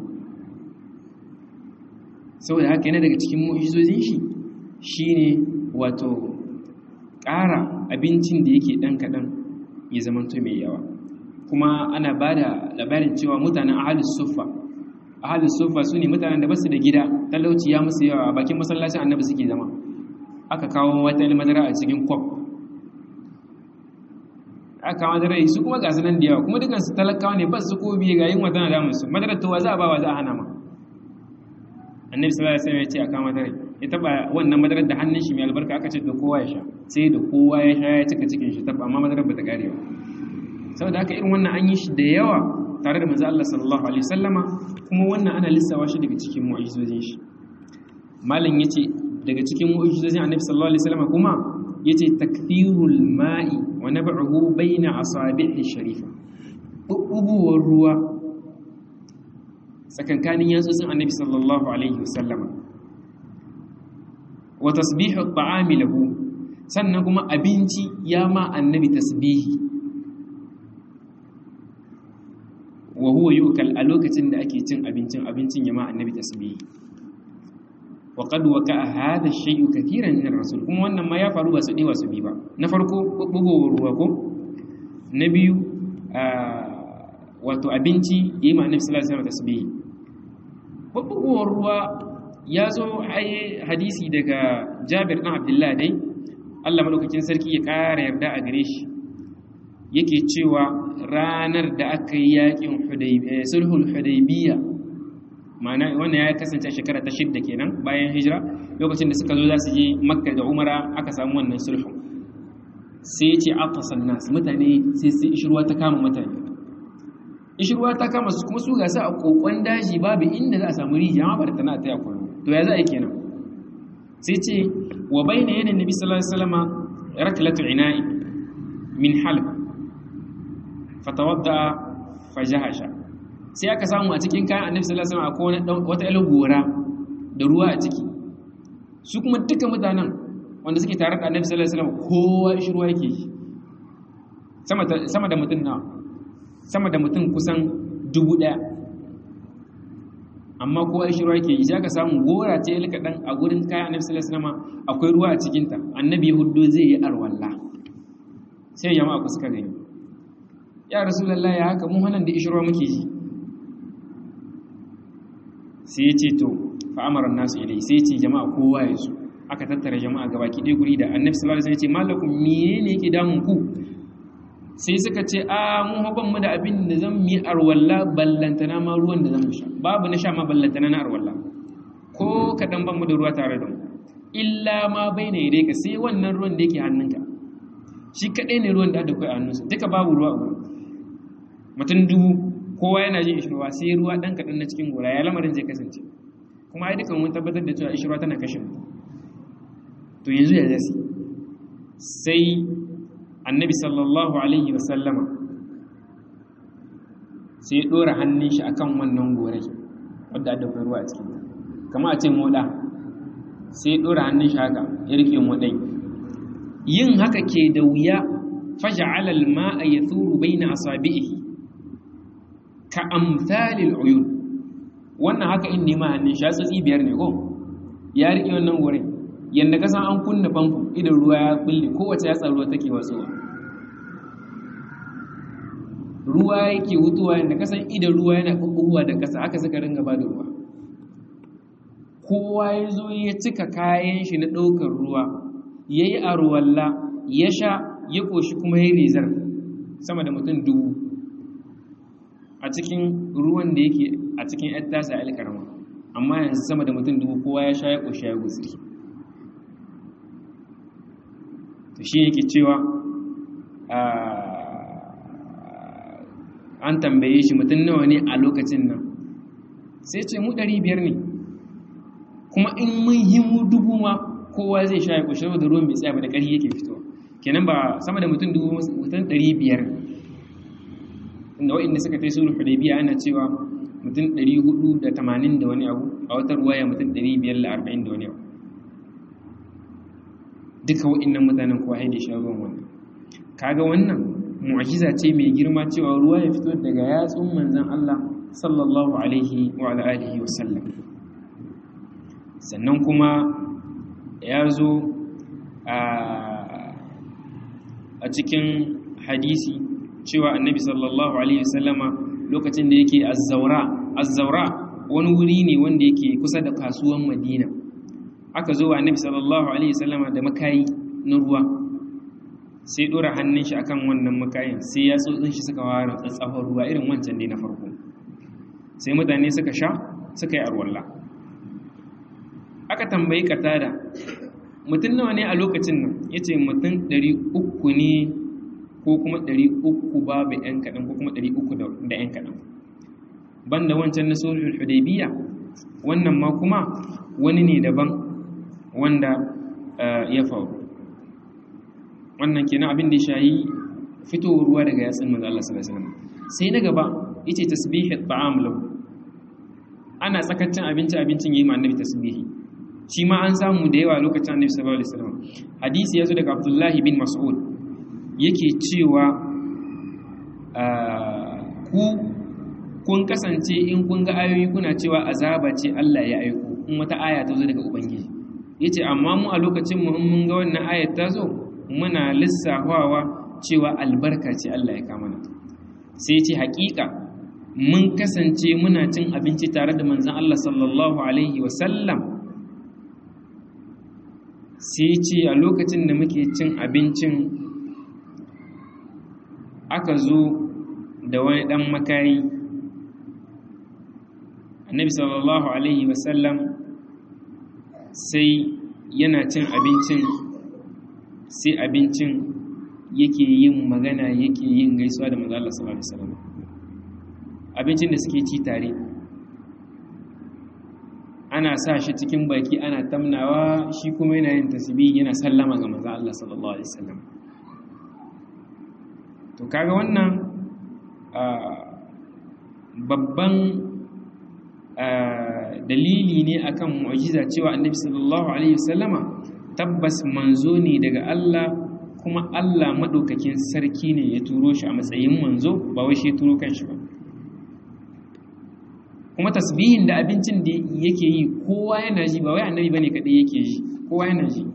saboda haka yana daga cikin mu'jizozin shi shine wato ƙara abincin da yake dan kadan ya zamanto mai yawa kuma ana bada labarin cewa mutanen ahlus suffa sune mutanen da basu da gida talauci ya musu yawa a bakin masallacin annabi suke zama aka kawo wata madara a cikin kwaf aka madara su kuma ga sanan da yawa kuma dukan su talakawa ne ba su ko biye ga yin wadana da musu madara to wa za a ba wa za a hana ma annabi sallallahu alaihi wasallam ya ce aka madara ya taba wannan madarar da hannun shi mai albarka aka ce da kowa ya sha sai da kowa ya sha ya cika cikin shi taba amma madarar ba ta kare ba saboda haka irin wannan an yi shi da yawa tare da manzo Allah sallallahu alaihi wasallama kuma wannan ana lissawa shi daga cikin mu'jizojin shi malam yace daga cikin mu'jizojin annabi sallallahu alaihi wasallama kuma yace takthirul ma'i wa nab'uhu baina asabi'i sharifa ubuwar ruwa tsakankanin yatsun annabi sallallahu alaihi wasallama wa tasbihu at-ta'ami lahu sannan kuma abinci ya ma annabi tasbihi wa huwa yukal a lokacin da ake cin abincin ya ma annabi tasbihi wa qad waqa'a hadha ash-shay'u katiran min ar-rasul kuma wannan ma ya faru ba su dewa su bi ba na farko bugowar ruwa ko na biyu wato abinci yayi ma annabi sallallahu alaihi wasallam tasbihi bugowar ruwa ya zo hadisi daga Jabir ɗan Abdullah dai Allah madaukakin sarki ya ƙara yarda a gare shi yake cewa ranar da aka yi yakin sulhul hudaybiyya ma'ana wannan ya kasance a shekara ta 6 kenan bayan hijira lokacin da suka zo za su je Makka da Umara aka samu wannan sulhu sai ya ce aqasan nas mutane sai ishruwa ta kama mutane ishruwa ta kama su kuma su ga sa a kokon daji babu inda za a samu rijiya ma ba da tana ta yakuru to ya za a yi kenan sai ce wa bayna yanin nabi sallallahu alaihi wasallama raklatu ina'i min halb fatawadda fajahasha sai aka samu a cikin kayan annabi sallallahu alaihi wasallam akwai wata ƴar gora da ruwa a ciki su kuma duka mutanen wanda suke tare da annabi sallallahu alaihi wasallam kowa shi ruwa yake sama da mutum nawa sama da mutum kusan 1000 amma kowa shi ruwa yake yi sai aka samu gora ce ilka dan a gurin kayan annabi sallallahu alaihi wasallam akwai ruwa a cikin ta annabi yahuddo zai yi arwalla sai jama'a ku suka gani ya rasulullahi ya haka mun hanan da ishruwa muke ji sai ya ce to fa amara nasu ilai sai ya ce jama'a kowa ya zo aka tattara jama'a gabaki ɗaya guri da annabi sallallahu alaihi wasallam ya ce malakum menene yake damun ku sai suka ce a mun haban mu da abin da zan mi arwalla ballantana ma ruwan da zan sha babu na sha ma ballantana na arwalla ko kadan ban mu da ruwa tare da mu illa ma baina yadayka sai wannan ruwan da yake hannunka shi kadai ne ruwan da da kai a hannunsa duka babu ruwa a gurin mutum 1000 kowa yana jin ishirwa sai ruwa dan kadan na cikin gora ya lamarin zai kasance kuma ai dukan mun tabbatar da cewa ishirwa tana kashe mutum to yanzu ya zasi sai annabi sallallahu alaihi wasallama sai ya dora hannun shi akan wannan gorai wadda da akwai ruwa a cikin ta kamar a ce moda sai ya dora hannun shi haka ya rike modai yin haka ke da wuya faj'ala al-ma'a yathuru baina asabihi ka amsalil uyun wannan haka in ne ma hannun shi tsatsi biyar ne ko ya rike wannan gorai yanda ka san an kunna famfo idan ruwa ya bulle kowace yatsa ruwa take watsowa ruwa yake wutuwa yanda ka san idan ruwa yana bubbuwa da kasa aka saka ringa ba da ruwa kowa ya zo ya cika kayan shi na ɗaukar ruwa yayi arwalla ya sha ya koshi kuma yayi rezar sama da mutum 1000 a cikin ruwan da yake a cikin yar tasa alkarama, amma yanzu sama da mutum 1000 kowa ya sha ya koshi ya gutsi. to shi yake cewa an tambaye shi mutum nawa ne a lokacin nan, sai ce mu 500 ne, kuma in mun yi mu 1000 ma kowa zai sha ya koshi da ruwan bai tsaya ba da ƙari yake fitowa, kenan ba sama da mutum 1000 mutum 500. inda wa'inda suka kai sulhu hudaybiya ana cewa mutum 480 da wani abu, a wata ruwaya mutum 540 da wani abu. duka wa'innan mutanen kowa haide sha ruwan wannan. kaga wannan mu'jiza ce mai girma cewa ruwa ya fito daga yatsun manzon Allah sallallahu alaihi wa alihi wa sallam. sannan kuma ya zo a cikin hadisi cewa annabi sallallahu alaihi wasallama lokacin da yake az-zawra wani wuri ne wanda yake kusa da kasuwan Madina. aka zo wa annabi sallallahu alaihi wasallama da makayi na ruwa, sai dora hannun shi akan wannan makayin, sai ya tsotsin shi suka fara tsatsafar ruwa irin wancan dai na farko, sai mutane suka sha suka yi arwalla. aka tambayi Qatada mutum nawa ne a lokacin nan, yace mutum 300 ne ko kuma 300 babu ‘yan kaɗan ko kuma 300 da ‘yan kaɗan. Banda wancan na sulhul Hudaybiyya, wannan ma kuma wani ne daban wanda ya faru. Wannan kenan abin da ya shayi fitowar ruwa daga yatsun manzo Allah sallallahu alaihi wasallam. Sai na gaba yace tasbihut ta'am lahu. Ana tsakaccin abincin yayi ma annabi tasbihi. Shi ma an samu da yawa lokacin annabi sallallahu alaihi wasallam. Hadisi yazo daga Abdullah bin Mas'ud yake cewa kun kasance in kun ga ayoyi kuna cewa azaba ce Allah ya aiko in wata aya ta zo daga ubangiji. Yace amma mu a lokacin mu in mun ga wannan ayat ta zo muna lissafawa cewa albarka ce Allah ya kama mana. Sai yace hakika mun kasance muna cin abinci tare da manzon Allah sallallahu alaihi wasallam. Sai yace a lokacin da muke cin abincin aka zo da wani ɗan makayi, annabi sallallahu alaihi wasallam sai yana cin abincin, sai abincin yake yin magana yake yin gaisuwa da manzo Allah sallallahu alaihi wasallam. Abincin da suke ci tare ana sa shi cikin baki ana tamnawa, shi kuma yana yin tasbih yana sallama ga manzo Allah sallallahu alaihi wasallam. To kaga wannan babban dalili ne akan mu'jiza cewa annabi sallallahu alaihi wasallama tabbas manzo ne daga Allah, kuma Allah madaukakin sarki ne ya turo shi a matsayin manzo, ba wai shi ya turo kanshi ba. kuma tasbihin da abincin da yake yi kowa yana ji, ba wai annabi bane kadai yake ji, kowa yana ji.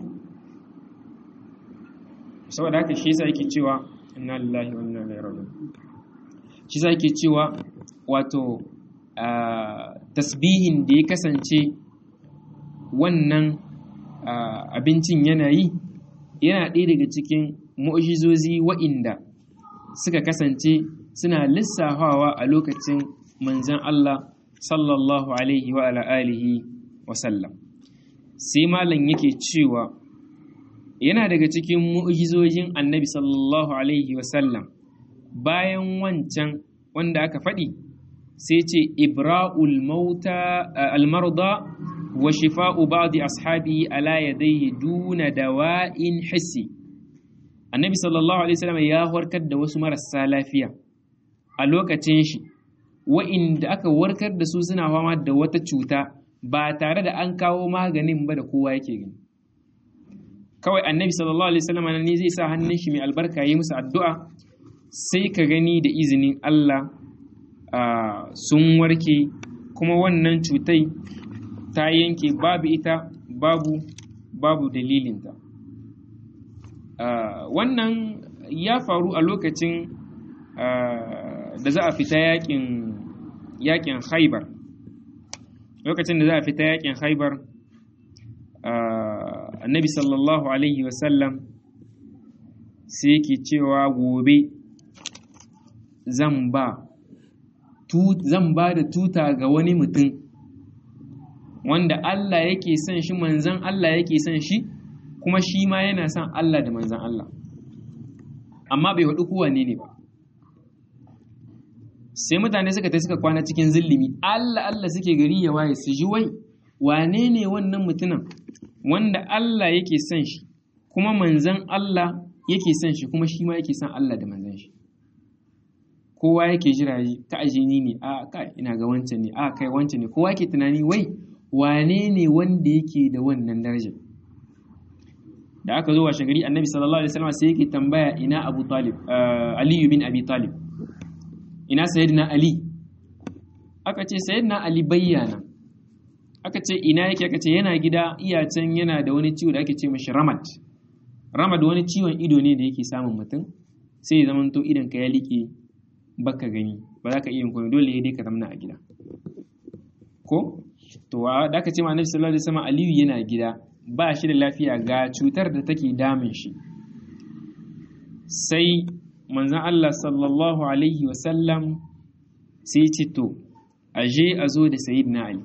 Saboda haka shi yasa yake cewa inna lillahi wa inna ilaihi raji'un. Shi yasa yake cewa wato tasbihin da ya kasance wannan abincin yana yi yana ɗaya daga cikin mu'jizozi wa'inda suka kasance suna lissafawa a lokacin manzon Allah sallallahu alaihi wa ala alihi wa sallam. Sai malam yake cewa yana daga cikin mu'jizojin annabi sallallahu alaihi wa sallam bayan wancan wanda aka faɗi, sai ce ibra'ul mauta al-marda wa shifa'u ba'di ashabihi ala yadayhi duna dawa'in hissi. Annabi sallallahu alaihi wasallam ya warkar da wasu marasa lafiya a lokacin shi, wa'inda aka warkar da su suna fama da wata cuta ba tare da an kawo maganin ba da kowa yake gani. Kawai annabi sallallahu alaihi wasallam ne zai sa hannun shi mai albarka yi musu addu'a, sai ka gani da izinin Allah sun warke, kuma wannan cutai ta yanke, babu ita babu dalilinta. Wannan ya faru a lokacin da za a fita yakin Khaibar. Lokacin da za a fita yakin Khaibar, annabi sallallahu alaihi wasallam sai yake cewa gobe zan ba da tuta ga wani mutum wanda Allah yake son shi, manzan Allah yake son shi, kuma shi ma yana son Allah da manzan Allah, amma bai haɗu kowane ne ba. Sai mutane suka kwana cikin zillimi, Allah suke gari ya waye su ji wai wane ne wannan mutumin wanda Allah yake son shi kuma manzan Allah yake son shi kuma shi ma yake son Allah da manzan shi. Kowa yake jira ka aje ni ne, a kai ina ga wancan ne, a kai wancan ne, kowa yake tunani wai wane ne wanda yake da wannan darajar. Da aka zo washe gari annabi sallallahu alaihi wasallam sai yake tambaya ina Abu Talib, Ali bin Abi Talib, ina sayyidina Ali? Aka ce sayyidina Ali bayyana. Aka ce ina yake? Aka ce yana gida, iyacen yana da wani ciwo da ake ce mashi ramad wani ciwon ido ne da yake samun mutum, sai ya zamanto idan ka ya liƙe baka gani, ba za ka iya komai, dole dai ka zamna a gida ko to da aka ce ma annabi sallallahu alaihi wasallam Aliyu yana gida ba shi da lafiya ga cutar da take damun shi, sai manzon Allah sallallahu alaihi wasallam sai ce to aje a zo da sayyidina Ali.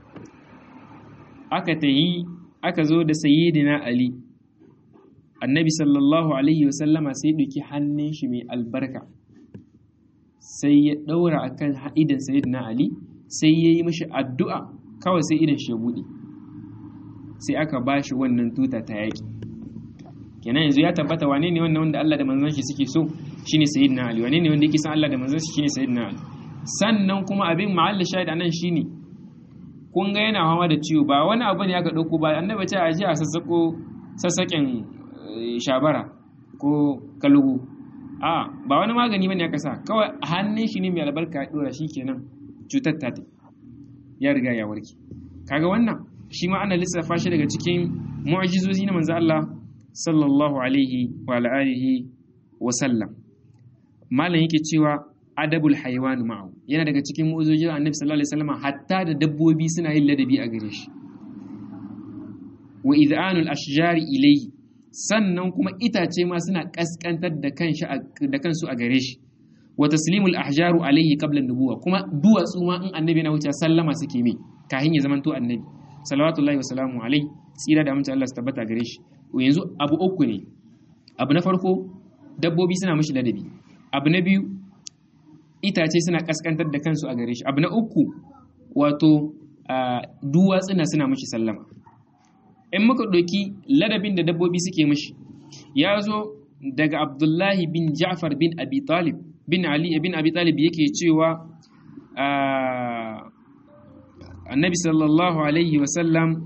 Aka zo da sayyidina Ali, annabi sallallahu alaihi wasallama sai ɗauki hannun shi mai albarka sai ya ɗaura a kan idan sayyidina Ali, sai ya yi mashi addu'a, kawai sai idan shi ya buɗe, sai aka ba shi wannan tuta ta yaƙi. Kenan yanzu ya tabbata wane ne wannan wanda Allah da manzon shi suke so, shine sayyidina Ali. Wane ne wanda yake son Allah da manzon shi, shine sayyidina Ali. Sannan kuma abin ma'alla shahid anan shine kun ga yana hawa da ciwo, ba wani abu ne aka ɗauko ba, annabi ce a je a sassaƙen shabara ko kalugu, ba wani magani bane aka sa, kawai hannun shi ne mai albarka ya dora, shikenan cutar ta ya riga ya warke. Kaga wannan shi ma ana lissafa shi daga cikin mu'jizozi na manzo Allah sallallahu alaihi wa alihi wa sallam. Malam yake cewa adabul haywan ma'u yana daga cikin mu'jizojin annabi sallallahu alaihi wasallam, hatta da dabbobi suna yin ladabi a gare shi. Wa id'anul ashjari ilayhi, sannan kuma itace ma suna kaskantar da kansu a gare shi. Wa taslimul ahjaru alayhi qabla an-nubuwa, kuma duwatsu ma in annabi na wuce sallama suke mai kafin ya zamanto annabi sallallahu wa salamu alaihi, tsira da amince Allah su tabbata gare shi. Yanzu abu uku ne. Abu na farko dabbobi suna mishi ladabi, abu na biyu itace suna kaskantar da kansu a gare shi, abu na uku wato duwatsuna suna mishi sallama. In muka ɗauki ladabin da dabbobi suke mishi, ya zo daga Abdullahi bin Ja'far bin Abi Talib bin Ali bin Abi Talib yake cewa annabi sallallahu alaihi wasallam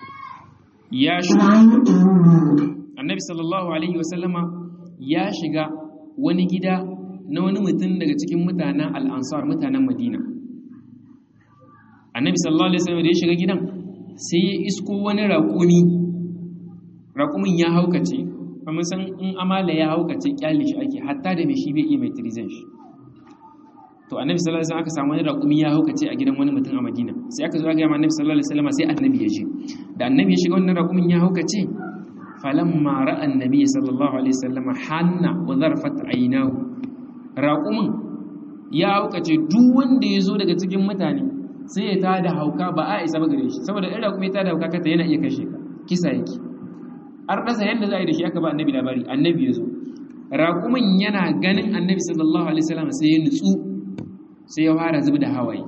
ya shiga wani gida na wani mutum daga cikin mutanen al'ansar, mutanen Madina. Annabi sallallahu alaihi wasallam da ya shiga gidan sai ya isko wani raƙumin ya haukace, amma san in amala ya haukace kyale shi ake, hatta da mai shi bai iya mai tirizan shi. To annabi sallallahu alaihi wasallam aka samu wani raƙumi ya haukace a gidan wani mutum a Madina, sai aka zo ga annabi sallallahu alaihi wasallam, sai annabi ya je. Da annabi ya shiga wannan raƙumin ya haukace, falamma ra'a annabi sallallahu alaihi wasallam hanna wa zarfat aynahu, raƙumin ya haukace, duk wanda ya zo daga cikin mutane sai ya tada hauka, ba a isa ba gare shi, saboda in raƙumi ya tada hauka kata yana iya kashe ka, kisa yake. An rasa yadda za a yi da shi, aka ba annabi labari, annabi ya zo. Raƙumin yana ganin annabi sallallahu alaihi wasallam sai ya nutsu, sai ya fara zuba da hawaye.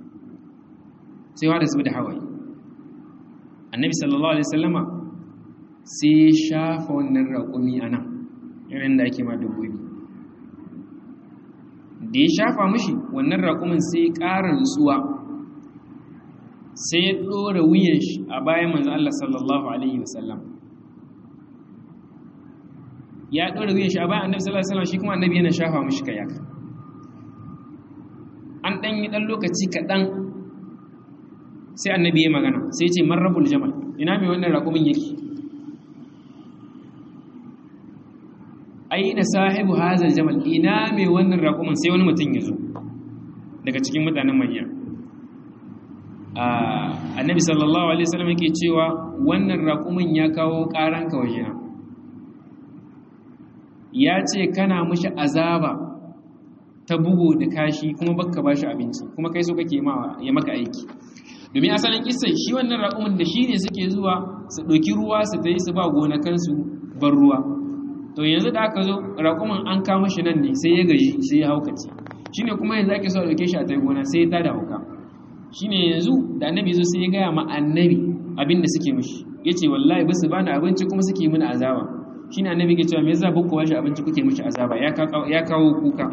Annabi sallallahu alaihi wasallama sai ya shafa wannan raƙumi a nan, irin da ake ma dabbobi. Da ya shafa mishi wannan raƙumin sai ya ƙara nutsuwa, sai ya ɗora wuyan shi a bayan manzo Allah sallallahu alaihi wasallam. Ya ɗora wuyan shi a bayan annabi sallallahu alaihi wasallam, shi kuma annabi yana shafa mishi kayaka. An ɗan yi ɗan lokaci kaɗan sai annabi ya magana, sai ce man rabbul jamal, ina mai wannan raƙumin yake? Aina sahibu hazal jamal, ina mai wannan raƙumin? Sai wani mutum ya zo daga cikin mutanen Madina. annabi sallallahu alaihi wasallam yake cewa wannan raƙumin ya kawo ƙaranka wajena, ya ce kana mushi azaba ta bugu da kashi kuma baka bashi abinci kuma kai so kake ya maka aiki. Domin asalin kissai shi wannan raƙumin da shi ne suke zuwa su ɗauki ruwa su tayi su ba gonakansu ban ruwa. To yanzu da aka zo raƙumin an kama shi nan ne sai ya gaji sai ya haukace, shi ne kuma yanzu ake so a ɗauke shi a tayi gona sai ya tada hauka. Shi ne yanzu da annabi zo sai ya gaya ma annabi abin da suke mishi, ya ce wallahi ba su bani abinci kuma suke mini azaba. Shi ne annabi ke cewa me yasa ba ku bashi abinci kuke mishi azaba, ya kawo kuka.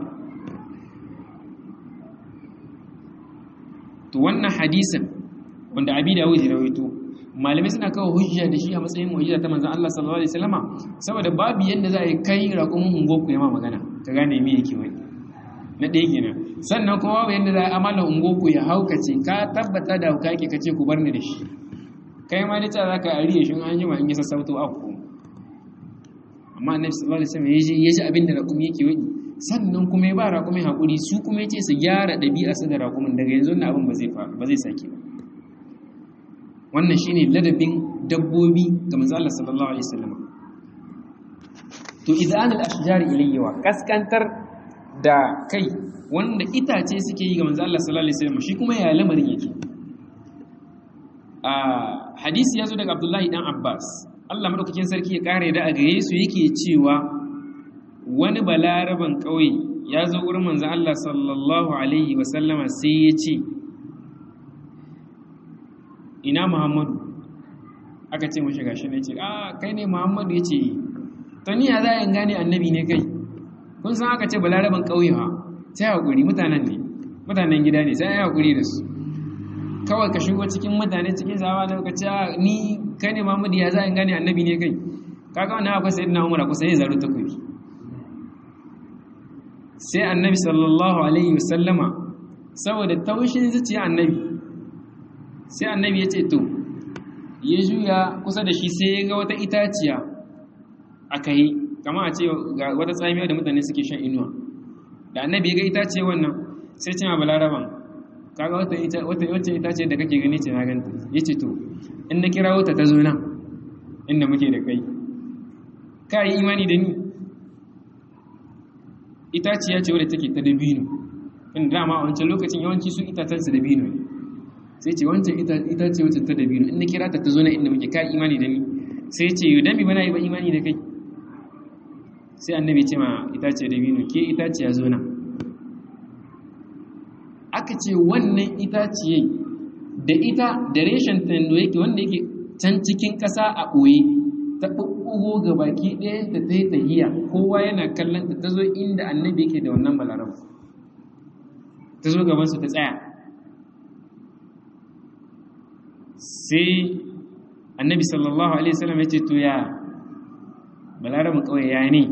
To wannan hadisin wanda Abi Dawud ya rawaito, malamai suna kawo hujja da shi a matsayin mu'jiza ta manzon Allah sallallahu alaihi wasallama, saboda babu yanda za a yi kai raƙumin ungoku ya ma magana ka gane me yake wani na ɗaya kenan. Sannan kuma babu yanda za a amala ungoku ya haukace ka tabbata da hauka yake kace ku bar ni da shi, kai ma da ta zaka ariye shi an yi ma in yi sassauto aku. Amma annabi sallallahu alaihi wasallam ya ji abin da raƙumi yake wani, sannan kuma ya ba raƙumin haƙuri, su kuma ya ce su gyara ɗabi'a su da raƙumin, daga yanzu wannan abin ba zai faru ba zai sake ba. Wannan shine ladabin dabbobi ga manzo Allah sallallahu alaihi wasallam. To idan al-ashjar ilayya wa kaskantar da kai wanda itace suke yi ga manzo Allah sallallahu alaihi wasallam, shi kuma ya lamarin yake. Hadisi yazo daga Abdullahi dan Abbas, Allah madaukakin sarki ya kare da a gare su, yake cewa wani balaraban kauye ya zo wurin manzo Allah sallallahu alaihi wasallama sai ya ce, ina Muhammadu? Aka ce mashi gashi ne, ce kai ne Muhammadu? Ya ce to ni ya za a gane annabi ne kai? Kun san aka ce balaraban kauye ha, sai hakuri, mutanen gida ne, sai ya hakuri da su. Kawai ka shigo cikin mutane cikin zawa da ka ce ni kai ne Muhammadu, ya za a gane annabi ne kai? Kaga wannan akwai sayyidina Umar kusa ya zaro takobi. Sai annabi sallallahu alaihi wasallama saboda taushin zuciya annabi, sai annabi ya ce to ya juya kusa da shi sai ya ga wata itaciya aka yi kama a ce ga wata tsamiya da mutane suke shan inuwa. Da annabi ya ga itaciya wannan sai ce ma balaraban, kaga wata itaciya da kake gani ce na ganta. Ya ce to in na kira wata ta zo nan inda muke da kai, ka yi imani da ni? Itaciya ce wadda take ta dabino, inda dama a wancan lokacin yawanci su itacensu dabino ne. Sai ce wancan itace wacce ta dabino, in na kira ta zo na inda muke, ka imani da ni? Sai ce yau dami bana yi ba imani da kai. Sai annabi ce ma itace dabino, ke itace ya zo na. Aka ce wannan itaciye da ita da reshen tando yake wanda yake can cikin ƙasa a ɓoye, ta ɓuɓɓugo ga baki ɗayan ta yi tahiya, kowa yana kallon ta zo inda annabi yake da wannan balarabu, ta zo gabansu ta tsaya. Sai annabi sallallahu alaihi wasallam ya ce to ya balarabin ƙauye ya ne?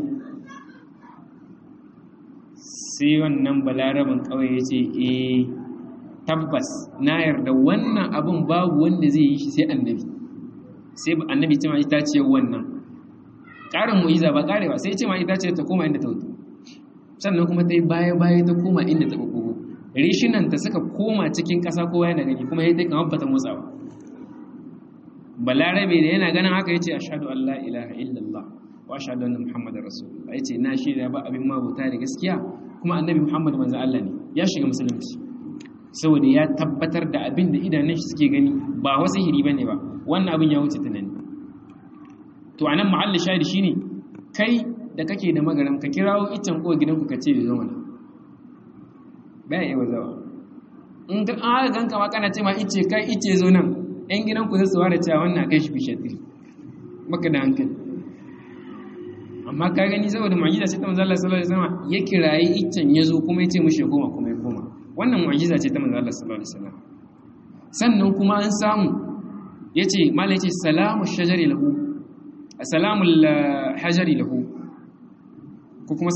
Sai wannan balarabin ƙauye ya ce tabbas na yarda wannan abin babu wanda zai yi shi sai annabi. Sai annabi ce ma ita ce wannan ƙarin mu'iza ba ƙarewa, sai ce ma ita ce ta koma inda ta wuto, sannan kuma ta yi baya ta koma inda ta ɓuɓɓugo, rishinanta suka koma cikin ƙasa kowa yana gani, kuma ya ta kamar bata motsa ba. Balarabe da yana ganin haka ya ce ashhadu an la ilaha illallah wa ashhadu anna muhammadar rasulullah, ya ce na shaida ba abin mabuta da gaskiya kuma annabi Muhammad manzo Allah ne. Ya shiga musulunci saboda ya tabbatar da abin da idanun shi suke gani ba wasu hiri bane ba, wannan abin ya wuce tunani. To anan muhalli shahidi shine kai da kake da magaram ka kirawo iccen ko gidanku ka ce zo mana, ba ya wazawa. In ka an ganka ma kana ce ma icce zo nan, yan gidanku zai su ware cewa wannan kai shi bishatiri maka da hankali. Amma ka gani saboda mu'jiza ce ta manzo Allah sallallahu alaihi wasallam, ya kirayi iccen ya zo kuma ya ce mushi ya koma kuma ya koma. Wannan mu'jiza ce ta manzo Allah sallallahu alaihi wasallam. Sannan kuma an samu yace malai yace salamu shajari lahu, salamul hajari lahu, ko kuma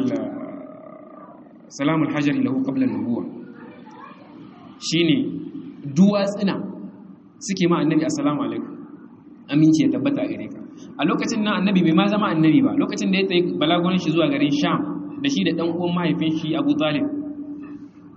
salamul hajari lahu qabla an-nubuwah, shine duwatsina suke ma annabi assalamu alaikum, aminci ya tabbata a gare ka. A lokacin nan annabi bai ma zama annabi ba, lokacin da ya tayi balagurin shi zuwa garin Sham da shi da dan uwan mahaifin shi Abu Talib,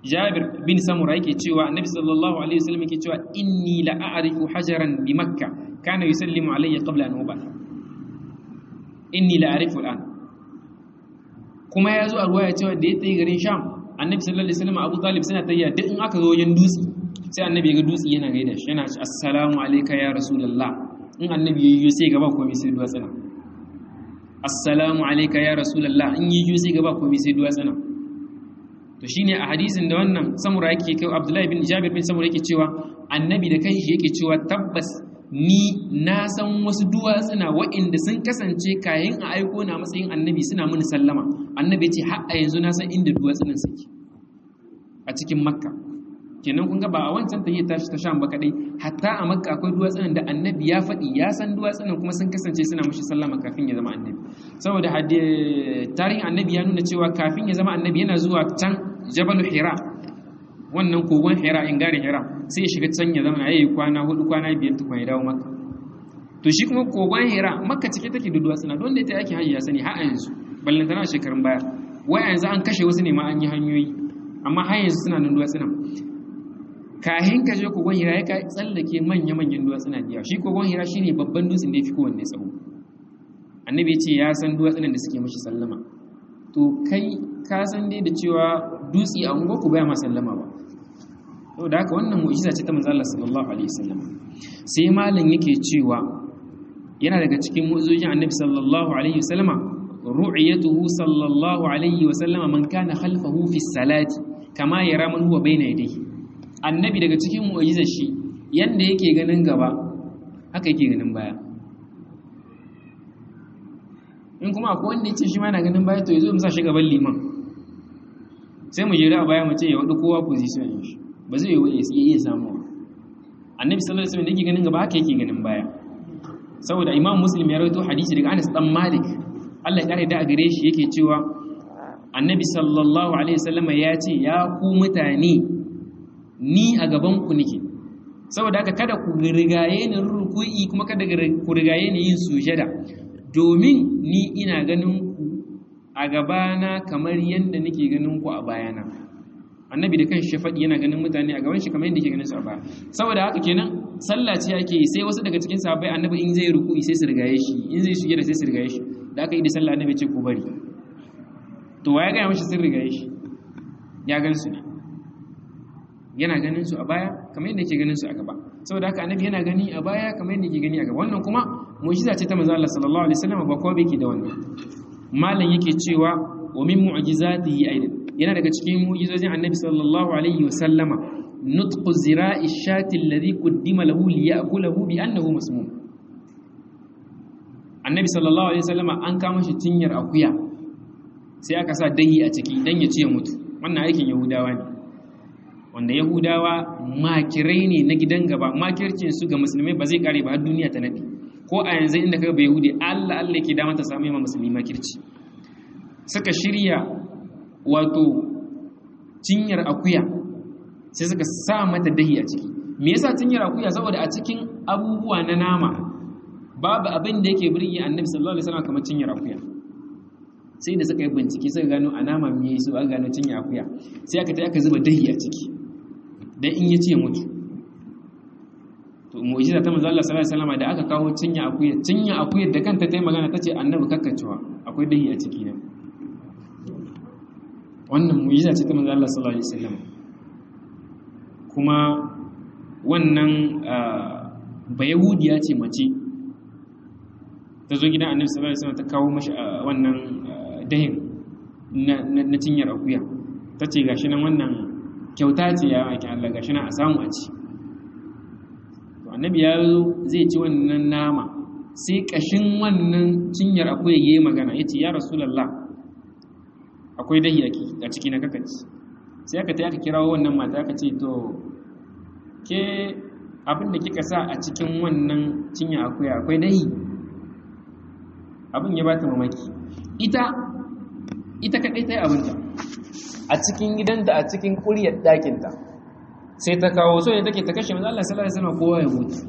Jabir bin Samura yake cewa Annabi sallallahu alaihi wasallam yake cewa inni la a'rifu hajaran bi Makkah kana yusallimu alayya qabla an ub'ath inni la a'rifu al'an. Kuma ya zo a ruwaya cewa da ya tayi garin Sham Annabi sallallahu alaihi wasallam Abu Talib suna tayya duk in aka zo wajen dutse sai Annabi ya ga dutse yana gaida shi yana ce assalamu alayka ya rasulullah. In Annabi ya yi sai gaba komai sai duwatsana. Assalamu alayka ya rasulullah, in yi sai gaba komai sai duwatsana. To shine a hadisin da wannan Samura yake kai Abdullahi bin Jabir bin Samura yake cewa Annabi da kanshi yake cewa tabbas ni na san wasu duwatsuna waɗanda sun kasance kayan a aiko na matsayin Annabi suna mini sallama. Annabi ya ce har a yanzu na san inda duwatsunan suke a cikin Makka. Kenan kun ga ba a wancan ta yi tashi ta Sham ba kadai, hatta a Makka akwai duwatsunan da Annabi ya faɗi ya san duwatsunan kuma sun kasance suna mishi sallama kafin ya zama Annabi. Saboda tarihin Annabi ya nuna cewa kafin ya zama Annabi yana zuwa can Jabal Hira, wannan kogon Hira in garin Hira, sai ya shiga can ya zama yayi kwana 4 kwana 5 tukun ya dawo Makka. To shi kuma kogon Hira Makka cike take da duwatsuna, don da ita yake haji ya sani har yanzu, ballantana shekarun baya. Wai yanzu an kashe wasu ne ma an yi hanyoyi, amma har yanzu suna nan duwatsunan. Kahin ka je kogon Hira ya ka tsallake manya-manyan duwatsuna da yawa. Shi kogon Hira shine babban dutsen da ya fi kowanne tsawo. Annabi ya ce ya san duwatsunan da suke mashi sallama. To kai ka san dai da cewa dutse a ungo ku baya ma sallama ba. To da haka wannan mu'jiza ce ta manzo Allah sallallahu alaihi wasallam. Sai malam yake cewa yana daga cikin mu'jizojin Annabi sallallahu alaihi wasallama ru'yatuhu sallallahu alaihi wasallama man kana khalfahu fi salati kama yara man huwa bayna yadayhi. Annabi daga cikin mu'jizar shi yanda yake ganin gaba haka yake ganin baya. In kuma akwai wanda yace shi ma yana ganin baya to yazo mu sa shi gaban liman, sai mu jira a baya mu ce ya wadu kowa position din shi, ba zai yi iya samu. Annabi sallallahu alaihi wasallam da yake ganin gaba haka yake ganin baya. Saboda Imam Muslim ya rawaito hadisi daga Anas dan Malik, Allah ya kare da a gare shi yake cewa Annabi sallallahu alaihi wasallam ya ce ya ku mutane ni a gaban ku nake, saboda haka kada ku rigaye ni ruku'i kuma kada ku rigaye ni yin sujada, domin ni ina ganin ku a gabana kamar yadda nake ganin ku a bayana. Annabi da kanshi ya faɗi yana ganin mutane a gaban shi kamar yadda yake ganin su a baya. Saboda haka kenan sallah ce ake yi, sai wasu daga cikin sahabbai Annabi in zai ruku'i sai su rigaye shi, in zai sujada sai su rigaye shi. Da aka yi da sallah Annabi ce ku bari. To wa ya ga mishi sun rigaye shi? Ya gan su ne. Yana ganin su a baya kamar yadda yake ganin su a gaba. Saboda haka Annabi yana gani a baya kamar yadda yake gani a gaba. Wannan kuma mu'jiza ce ta manzo Allah sallallahu alaihi wasallam, ba ko biki da wannan. Malam yake cewa wa min mu'jizatihi aidan, yana daga cikin mu'jizojin Annabi sallallahu alaihi wasallama nutqu zira'i shati alladhi quddima lahu liya'kulahu bi annahu masmum. Annabi sallallahu alaihi wasallama an kama shi cinyar akuya sai aka sa dahi a ciki dan ya ci ya mutu. Wannan aikin Yahudawa ne, wanda Yahudawa makirai ne na gidan gaba, makircin su ga musulmai ba zai kare ba har duniya ta nade. Ko a yanzu inda kaga Yahudi Allah yake da mata samu ma musulmi makirci. Suka shirya wato cinyar akuya sai suka sa mata dahi a ciki. Me yasa cinyar akuya? Saboda a cikin abubuwa na nama babu abin da yake burge Annabi sallallahu alaihi wasallam kamar cinyar akuya. Sai da suka yi bincike suka gano a nama me yayi, su aka gano cinyar akuya. Sai aka zuba dahi a ciki dan in yace ya mutu. To mu'jiza ta manzo Allah sallallahu alaihi wasallam da aka kawo cinya akuya da kanta ta yi magana tace Annabi kakkacewa akwai dahi a ciki ne. Wannan mu'jiza ce ta manzo Allah sallallahu alaihi wasallam. Kuma wannan bayahudiya ce mace ta zo gidan Annabi sallallahu alaihi wasallam ta kawo mashi wannan dahin na cinyar akuya. Tace gashi nan wannan kyauta ce ya aikin Allah, gashi nan a samu a ci. To Annabi ya zo zai ci wannan nama, sai kashin wannan cinyar akuya yayi magana, yace ya Rasulullah akwai dahi a ciki na kakaci. Sai aka aka kirawo wannan mata aka ce to ke abin da kika sa a cikin wannan cinya akuya akwai dahi. Abin ya bata mamaki. Ita kadai ta yi abinta a cikin gidanta, a cikin kuryar ɗakinta, sai ta kawo so ne take ta kashe manzo Allah sallallahu alaihi wasallam kowa ya mutu.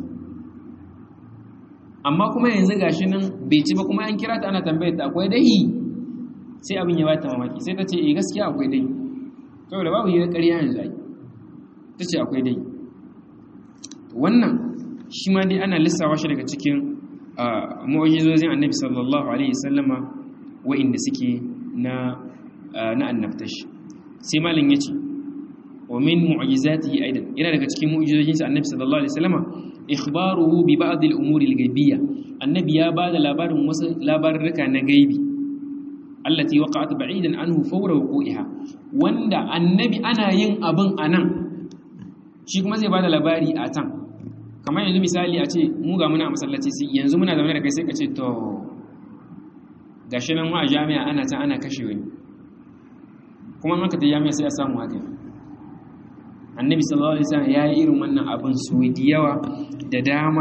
Amma kuma yanzu gashi nan bai ci ba, kuma an kira ta ana tambayar ta akwai dahi. Sai abin ya bata mamaki, sai ta ce gaskiya akwai dahi. saboda babu yi ƙarya yanzu ai ta ce akwai dai wannan shi ma dai ana lissawa shi daga cikin mu'jizozin annabi sallallahu alaihi wasallama wa'inda suke na annabtashi sai malin yace wa min mu'jizatihi aidan yana daga cikin mu'jizojin sa annabi sallallahu alaihi wasallama ikhbaruhu bi ba'd al-umuri al-ghaibiyya annabi ya bada labarin wasu labarurruka na gaibi allati waqa'at ba'idan anhu fawra wuqu'iha wanda annabi ana yin abin anan shi kuma zai bada labari a can kamar yanzu misali a ce mu ga muna masallaci sai yanzu muna zaune da kai sai ka ce to gashi nan ma a jami'a ana can ana kashe wani kuma in aka ta jami'a sai a samu haka annabi sallallahu alaihi wasallam ya yi irin wannan abin su da yawa da dama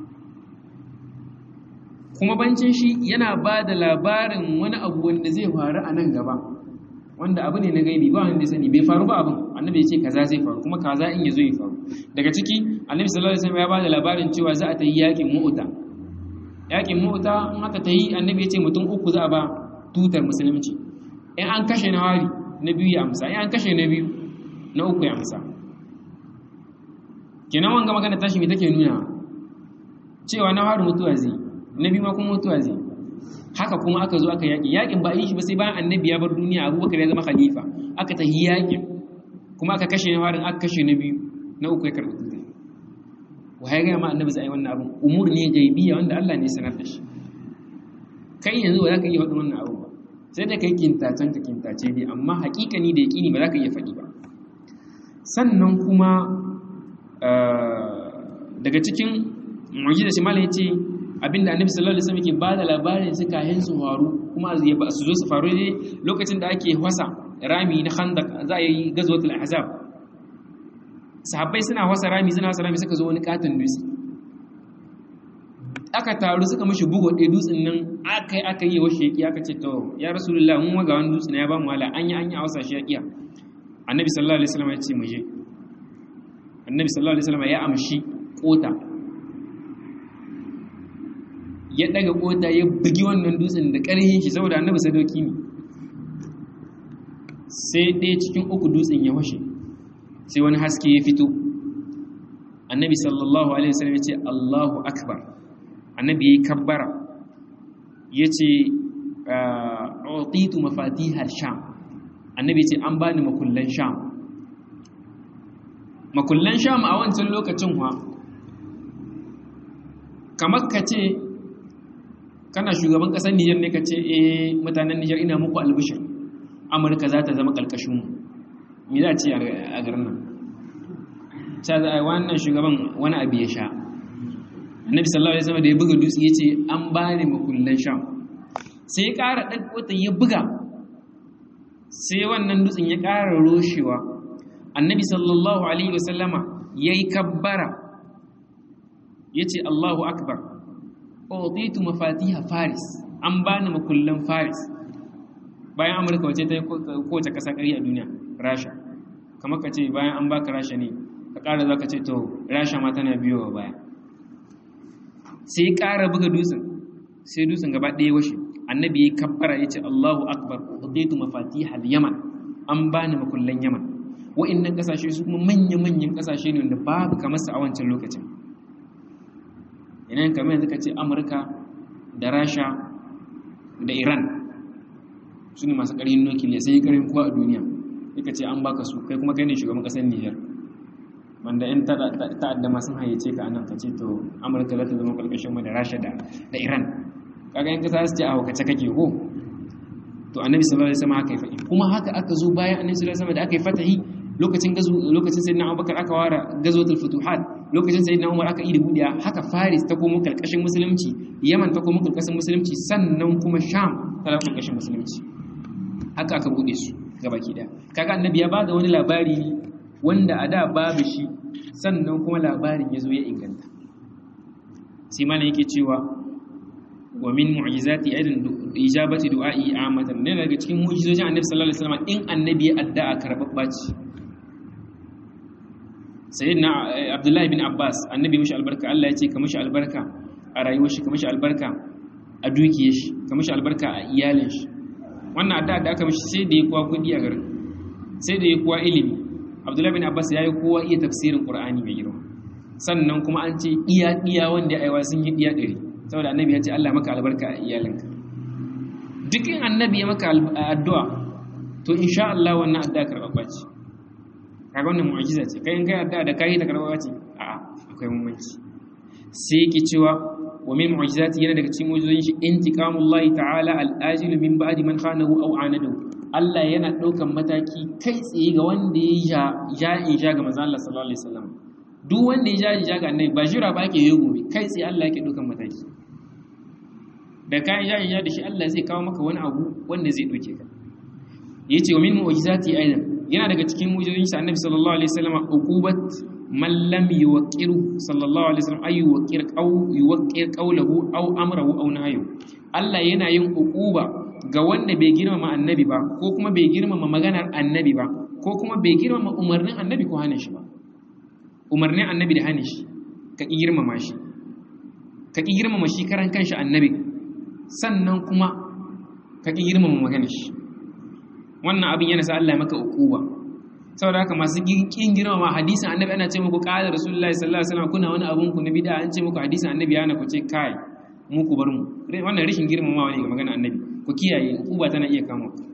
kuma bancin shi yana ba da labarin wani abu wanda zai faru a nan gaba wanda abu ne na gaibi ba wanda sani bai faru ba abin annabi ya ce kaza zai faru kuma kaza in yazo ya faru daga ciki annabi sallallahu alaihi wasallam ya ba da labarin cewa za a ta yi yakin mu'ta in aka ta yi annabi ya ce mutum 3 za a ba tutar musulunci in an kashe na wari na biyu ya amsa in an kashe na biyu na 3 ya amsa kenan wanga magana tashi me take nuna cewa na wari mutuwa zai na biyu ma kuma mutuwa zai haka kuma aka zo aka yakin ba yi shi ba sai bayan annabi ya bar duniya abubakar ya zama khalifa aka ta yi yakin kuma aka kashe na warin aka kashe na biyu na 3 ya karɓi tutai wa ya gaya ma annabi zai wannan abin umur ne gaibiya wanda Allah ne sanar da shi kai yanzu ba za ka iya faɗin wannan abu ba sai da kai kintacen ka kintace dai amma hakikani da yaƙini ba za ka iya faɗi ba sannan kuma daga cikin mu'jiza shi malai yace abinda annabi sallallahu alaihi wasallam yake bada labarin su kayan su faru kuma su zo su faru ne lokacin da ake wasa rami na khandaq za a yi gazwatul ahzab sahabbai suna wasa rami suka zo wani katon dutse aka taru suka mishi bugo ɗaya dutsen nan aka yi washe yaki aka ce to ya rasulullah mun waga wani dutse na ya ba mu wala an yi a wasa shi yakiya annabi sallallahu alaihi wasallam ya ce mu je annabi sallallahu alaihi wasallam ya amshi kota ya daga kota ya bugi wannan dutsen da ƙarfin shi saboda annabi sadoki ne sai ɗaya cikin 3 dutsen ya washe sai wani haske ya fito annabi sallallahu alaihi wasallam ya ce Allahu akbar annabi yayi kabbara yace utitu mafatihal sham annabi ya ce an bani makullan sham a wancan lokacin kamar ka ce kana shugaban ƙasar Nijar ne ka ce mutanen Nijar ina muku albishir Amurka za ta zama ƙarƙashinmu me za a ce a garin nan ta za a wannan shugaban wani abu ya sha annabi sallallahu alaihi wasallam da ya buga dutse ya ce an ba ni makullan sham sai ya ƙara ɗago ta ya buga sai wannan dutsen ya ƙara roshewa annabi sallallahu alaihi wasallama ya yi kabbara ya ce Allahu akbar utitu mafatiha faris an bani makullan faris bayan amurka wace ta yi kowace ƙasa ƙari a duniya rasha kamar ka ce bayan an baka rasha ne ka ƙara za ka ce to rasha ma tana biyowa baya sai ƙara buga dutsen sai dutsen gaba ɗaya washe annabi ya kabbara ya ce Allahu akbar utitu mafatiha al-yaman an bani makullan yaman wa'annan ƙasashe su kuma manya-manyan ƙasashe ne wanda babu kamar su a wancan lokacin idan kamar yanzu ka ce amurka da rasha da iran su ne masu ƙarfin nukiliya sai ƙarfin kowa a duniya ka ce an baka su kai kuma kai ne shugaban ƙasar nijar wanda in ta'adda masu hayyace ka anan ka ce to amurka za ta zama ƙarƙashin mu da rasha da iran kaga in kasa su ce a hukace kake ko to annabi sallallahu alaihi wasallam haka ya faɗi kuma haka aka zo bayan annabi sallallahu alaihi wasallam da aka yi fatahi lokacin sayyidina abubakar aka wara gazwatul futuhat lokacin sayyidina umar aka yi da budiya haka faris ta komo karkashin musulunci yaman ta komo karkashin musulunci sannan kuma sham ta komo karkashin musulunci haka aka bude su gabaki daya kaga annabi ya bada wani labari wanda a da babu shi sannan kuma labarin ya zo ya inganta sai malam yake cewa wa min mu'jizati aidan ijabati du'a'i amatan ne daga cikin mu'jizojin annabi sallallahu alaihi wasallam in annabi ya addu'a karbabba ce sayyidina abdullahi bin abbas annabi mishi albarka Allah ya ce ka mishi albarka a rayuwar shi ka mishi albarka a dukiyar shi ka mishi albarka a iyalin shi wannan addu'a da aka mishi sai da ya kwa kudi a garin sai da ya kowa ilimi. Abdullahi bin Abbas ya yi kowa iya tafsirin Qur'ani mai girma, sannan kuma an ce iya wanda ya aiwa sun yi iya 100, saboda annabi ya ce Allah maka albarka a iyalinka. Dukkan annabi ya maka addu'a to insha Allah wannan addu'a karɓaɓɓa ce. Kaga wannan mu'jiza ce, kai in kai addu'a da kai ta karɓaɓɓa ce, a'a akwai mummunci. Sai yake cewa wa min mu'jizati yana daga cikin mu'jizojin shi intiqamullahi ta'ala al-ajil min ba'di man khanahu aw anadahu. Allah yana ɗaukan mataki kai tsaye ga wanda ya ja ga manzon Allah sallallahu alaihi wasallam. Duk wanda ya ja ga annabi ba jira ba ake yi gobe, kai tsaye Allah yake ɗaukan mataki. Da ka ja da shi Allah zai kawo maka wani abu wanda zai ɗauke ka. Yace wa min mu'jizati aidan yana daga cikin mu'jizojin sa annabi sallallahu alaihi wasallam uqubat man lam yuwaqqiru sallallahu alaihi wasallam ay yuwaqqir qawluhu aw amrahu aw nahyu. Allah yana yin uquba ga wanda bai girmama annabi ba, ko kuma bai girmama maganar annabi ba, ko kuma bai girmama umarnin annabi ko hanin shi ba. Umarnin annabi da hanin shi ka ki girmama shi, ka ki girmama shi karan kanshi annabi, sannan kuma ka ki girmama maganar shi. Wannan abin yana sa Allah ya maka uquba. Saboda haka masu kin girmama hadisin annabi ana ce muku qala rasulullahi sallallahu alaihi wasallam, kuna wani abun ku na bid'a an ce muku hadisin annabi yana ku ce kai mu ku bar mu. Wannan rashin girmamawa ne ga maganar annabi. Ku kiyaye, uba tana iya kama ku.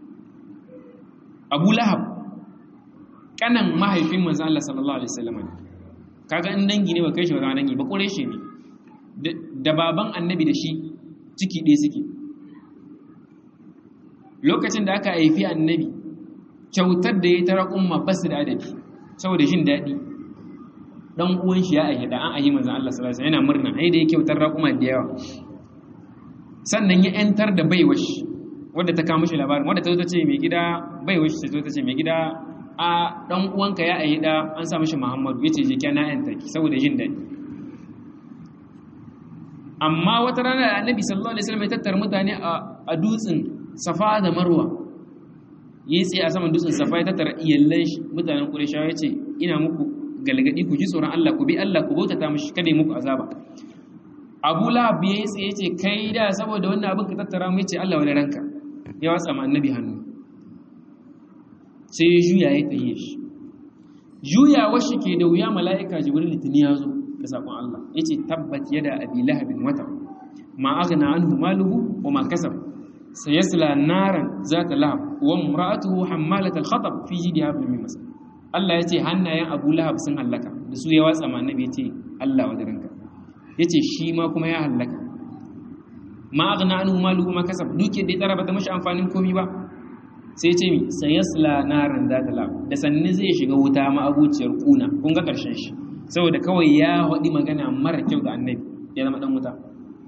Abu Lahab kanan mahaifin manzo Allah sallallahu alaihi wasallam, kaga in dangi ne ba kai shi ba dangi ba, Quraishi ne da baban annabi da shi ciki ɗaya suke. Lokacin da aka haifi annabi, kyautar da ya tara umma basu da adadi saboda jin daɗi. Dan uwan shi ya ayyada an ayi manzo Allah sallallahu alaihi wasallam, yana murna ai da ya kyautar raƙuma da yawa. Sannan ya ‘yantar da baiwashi wadda ta kama shi labarin, wadda ta zo ta ce mai gida, baiwashi ta zo ta ce mai gida a ɗan uwanka ya ayi da an sa mashi Muhammadu, ya ce je kya na ‘yanta ki saboda jin daɗi. Amma wata rana da annabi sallallahu alaihi wasallam ya tattara mutane a dutsen Safa da Marwa, ya tsaye a saman dutsen Safa ya tattara iyallan shi mutanen Qurayshawa, ya ce ina muku galgadi ku ji tsoron Allah, ku bi Allah, ku bautata mishi, kada yi muku azaba. Abu Lahab ya tsaye ce kai da saboda wannan abin ka tattara mu, yace Allah wani ranka, ya watsa ma annabi hannu. Sai ya juya ya taye shi. Juyawa shi ke da wuya, mala'ika Jibril tuni ya zo da sakon Allah, yace tabbat yada abi lahabin wata ma aghna anhu maluhu wa ma kasab sayasla naran zata lahab wa imra'atuhu hammalat al-khatab fi jidha min masad. Allah yace hannayen Abu Lahab sun halaka, da su ya watsa ma annabi, yace Allah wani ranka. Yace shi ma kuma ya halaka. Ma aghna anhu maluhu ma kasab, duke da tsara bata mishi amfanin komai ba. Sai yace mi sayasla naran zata lahab, da sanni zai shiga wuta ma abuciyar kuna. Kun ga karshen shi, saboda kawai ya wadi magana mara kyau ga annabi, ya zama dan wuta.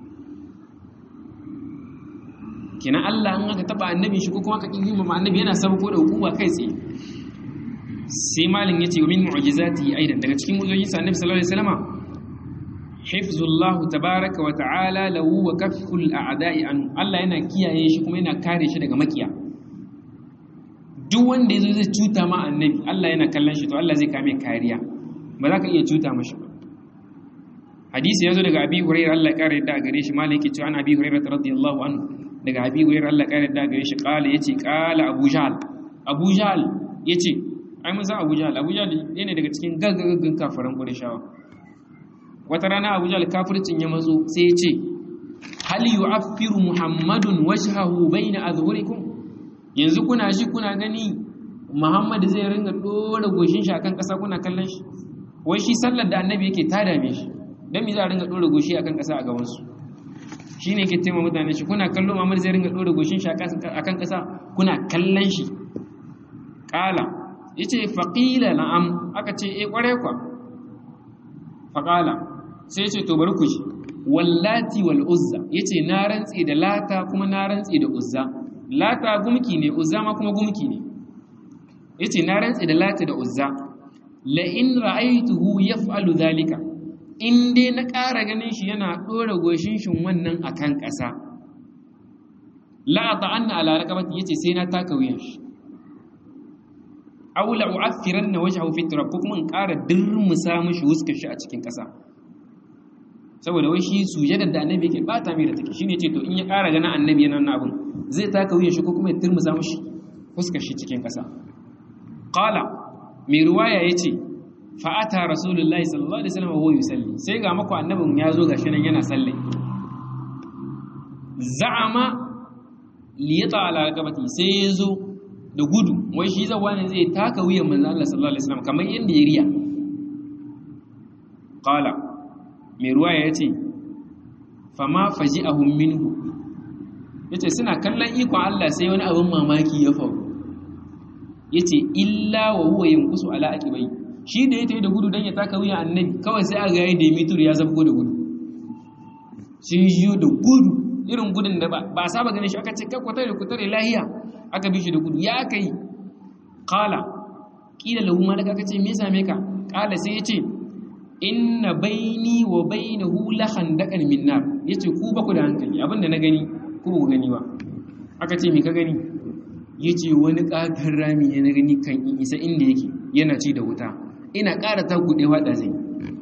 Kina Allah an aka taba annabi shi ko kuma ka kima ma annabi, yana sabko da hukuma kai tsaye. Sai malin yace wa min mu'jizatihi aidan, daga cikin mu'jizojin sa annabi sallallahu alaihi wasallam hifzullahu tabaraka wa ta'ala lahu wa kaful a'da'i an. Allah yana kiyaye shi kuma yana kare shi daga makiya. Duk wanda yazo zai cuta ma annabi, Allah yana kallon shi, to Allah zai kame kariya, ba za ka iya cuta mashi ba. Hadisi yazo daga Abi Hurairah, Allah ya kare yadda gare shi, malai yake cewa an Abi Hurairah radiyallahu anhu, daga Abi Hurairah Allah ya kare yadda gare shi, qala Abu Jahl yace ai mun san Abu Jahl yana daga cikin gaggagaggan kafiran Qurayshawa. Wata rana Abu Jahl kafircin ya matso sai ya ce hal yu'affiru Muhammadun wajhahu baina azhurikum, yanzu kuna shi kuna gani Muhammad zai ringa dora goshin shi akan kasa kuna kallon shi? Wai shi sallar da annabi yake tada me shi, dan me za a ringa dora goshi akan kasa a gaban su? Shine yake tema mutane shi, kuna kallo Muhammad zai ringa dora goshin shi akan kasa kuna kallon shi? Qala yace faqila na'am, aka ce kware kwa. Faqala sai yace to bari ku ji, wallati wal uzza, yace na rantsi da lata kuma na rantsi da uzza. Lata gumki ne, uzza ma kuma gumki ne. Yace na rantsi da lata da uzza, la in ra'aytuhu yaf'alu dhalika, in dai na ƙara ganin shi yana dora goshin shin wannan akan ƙasa, la ta'anna ala raqabati, yace sai na taka wuyan shi. Aw la u'affiranna wajhahu fi turab, kuma in ƙara dirmusa mishi huskar shi a cikin ƙasa. Saboda wai shi sujadar da annabi yake bata mai da take, shine ce to in ya ƙara ganin annabi yana nan abun zai taka wuyan shi ko kuma ya turmusa mishi huskar shi cikin ƙasa. qala mai ruwaya yace fa ata rasulullahi sallallahu alaihi wasallam wa yusalli sai ga mako annabin ya zo gashi nan yana sallah za'ama liyata ala raqabati sai ya zo da gudu wai shi zawa ne zai taka wuyan manzo Allah sallallahu alaihi wasallam kamar yanda ya riya qala mai ruwaya yace fama faji'ahum minhu yace suna kallon ikon Allah sai wani abin mamaki ya faru yace illa wa huwa yankusu ala aqibai shi da yayi da gudu dan ya taka wuyan annabi kawai sai aga yayi da mitur ya zabgo da gudu sun yiwo da gudu irin gudun da ba saba ganin shi aka ce kai kutare lahiya aka bi shi da gudu ya kai qala kila lahu malaka kace me same ka qala sai yace inna baini wa bainahu la khandaqan min nar yace ku ba ku da hankali abinda na gani ku ba ku gani ba aka ce me ka gani yace wani katar rami ne na gani kan isa inda yake yana ci da wuta ina ƙara ta gude wada zai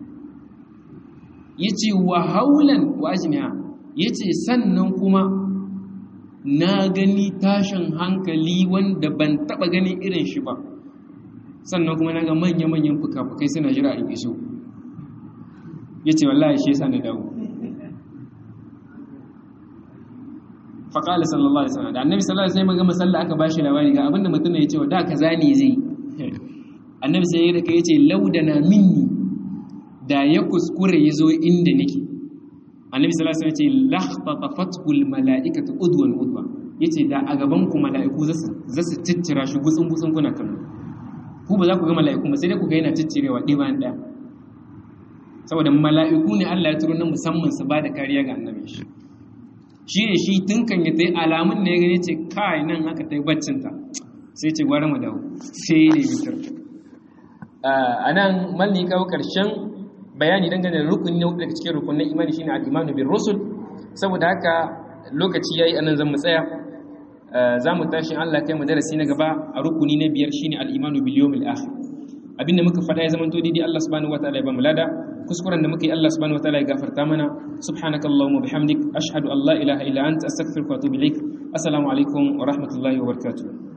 yace wa haulan wa ajniha yace sannan kuma na gani tashin hankali wanda ban taba ganin irin shi ba sannan kuma na ga manya-manyan fuka-fukai suna jira a iso yace wallahi shi yasa na dawo faqala sallallahu alaihi wasallam da annabi sallallahu alaihi wasallam ga masalla aka bashi labari ga abinda mutum ya ce da kaza ne zai annabi sai ya rika yace laudana minni da ya kuskure yazo inda nake annabi sallallahu alaihi wasallam yace lahtatafathu almalaikatu udwan udwa yace da a gaban ku malaiku zasu ciccira shi gutsun kuna kallo ku ba za ku ga malaiku ba sai dai ku ga yana ciccirewa ɗiban ɗaya saboda malaiku ne Allah ya turo na musamman su bada kariya ga annabi shi ne shi tun kan ya tayi alamun ne ya gane ce kai nan haka tayi baccin ta sai ce gwara mu dawo sai ne mitar anan malli kawo karshen bayani dangane da rukuni na daga cikin rukunin imani shine al-imanu bir rusul saboda haka lokaci yayi anan zan mu tsaya zamu tashi Allah kai mu darasi na gaba a rukuni na biyar shine al-imanu bil yawmil akhir abinda muka fada ya zamanto dai Allah subhanahu wataala ya ba mu lada kuskuren da muka yi Allah subhanahu wataala ya gafarta mana subhanakallahumma bihamdik ashhadu an la ilaha illa anta astaghfiruka wa atubu ilaik assalamu alaikum wa rahmatullahi wa barakatuh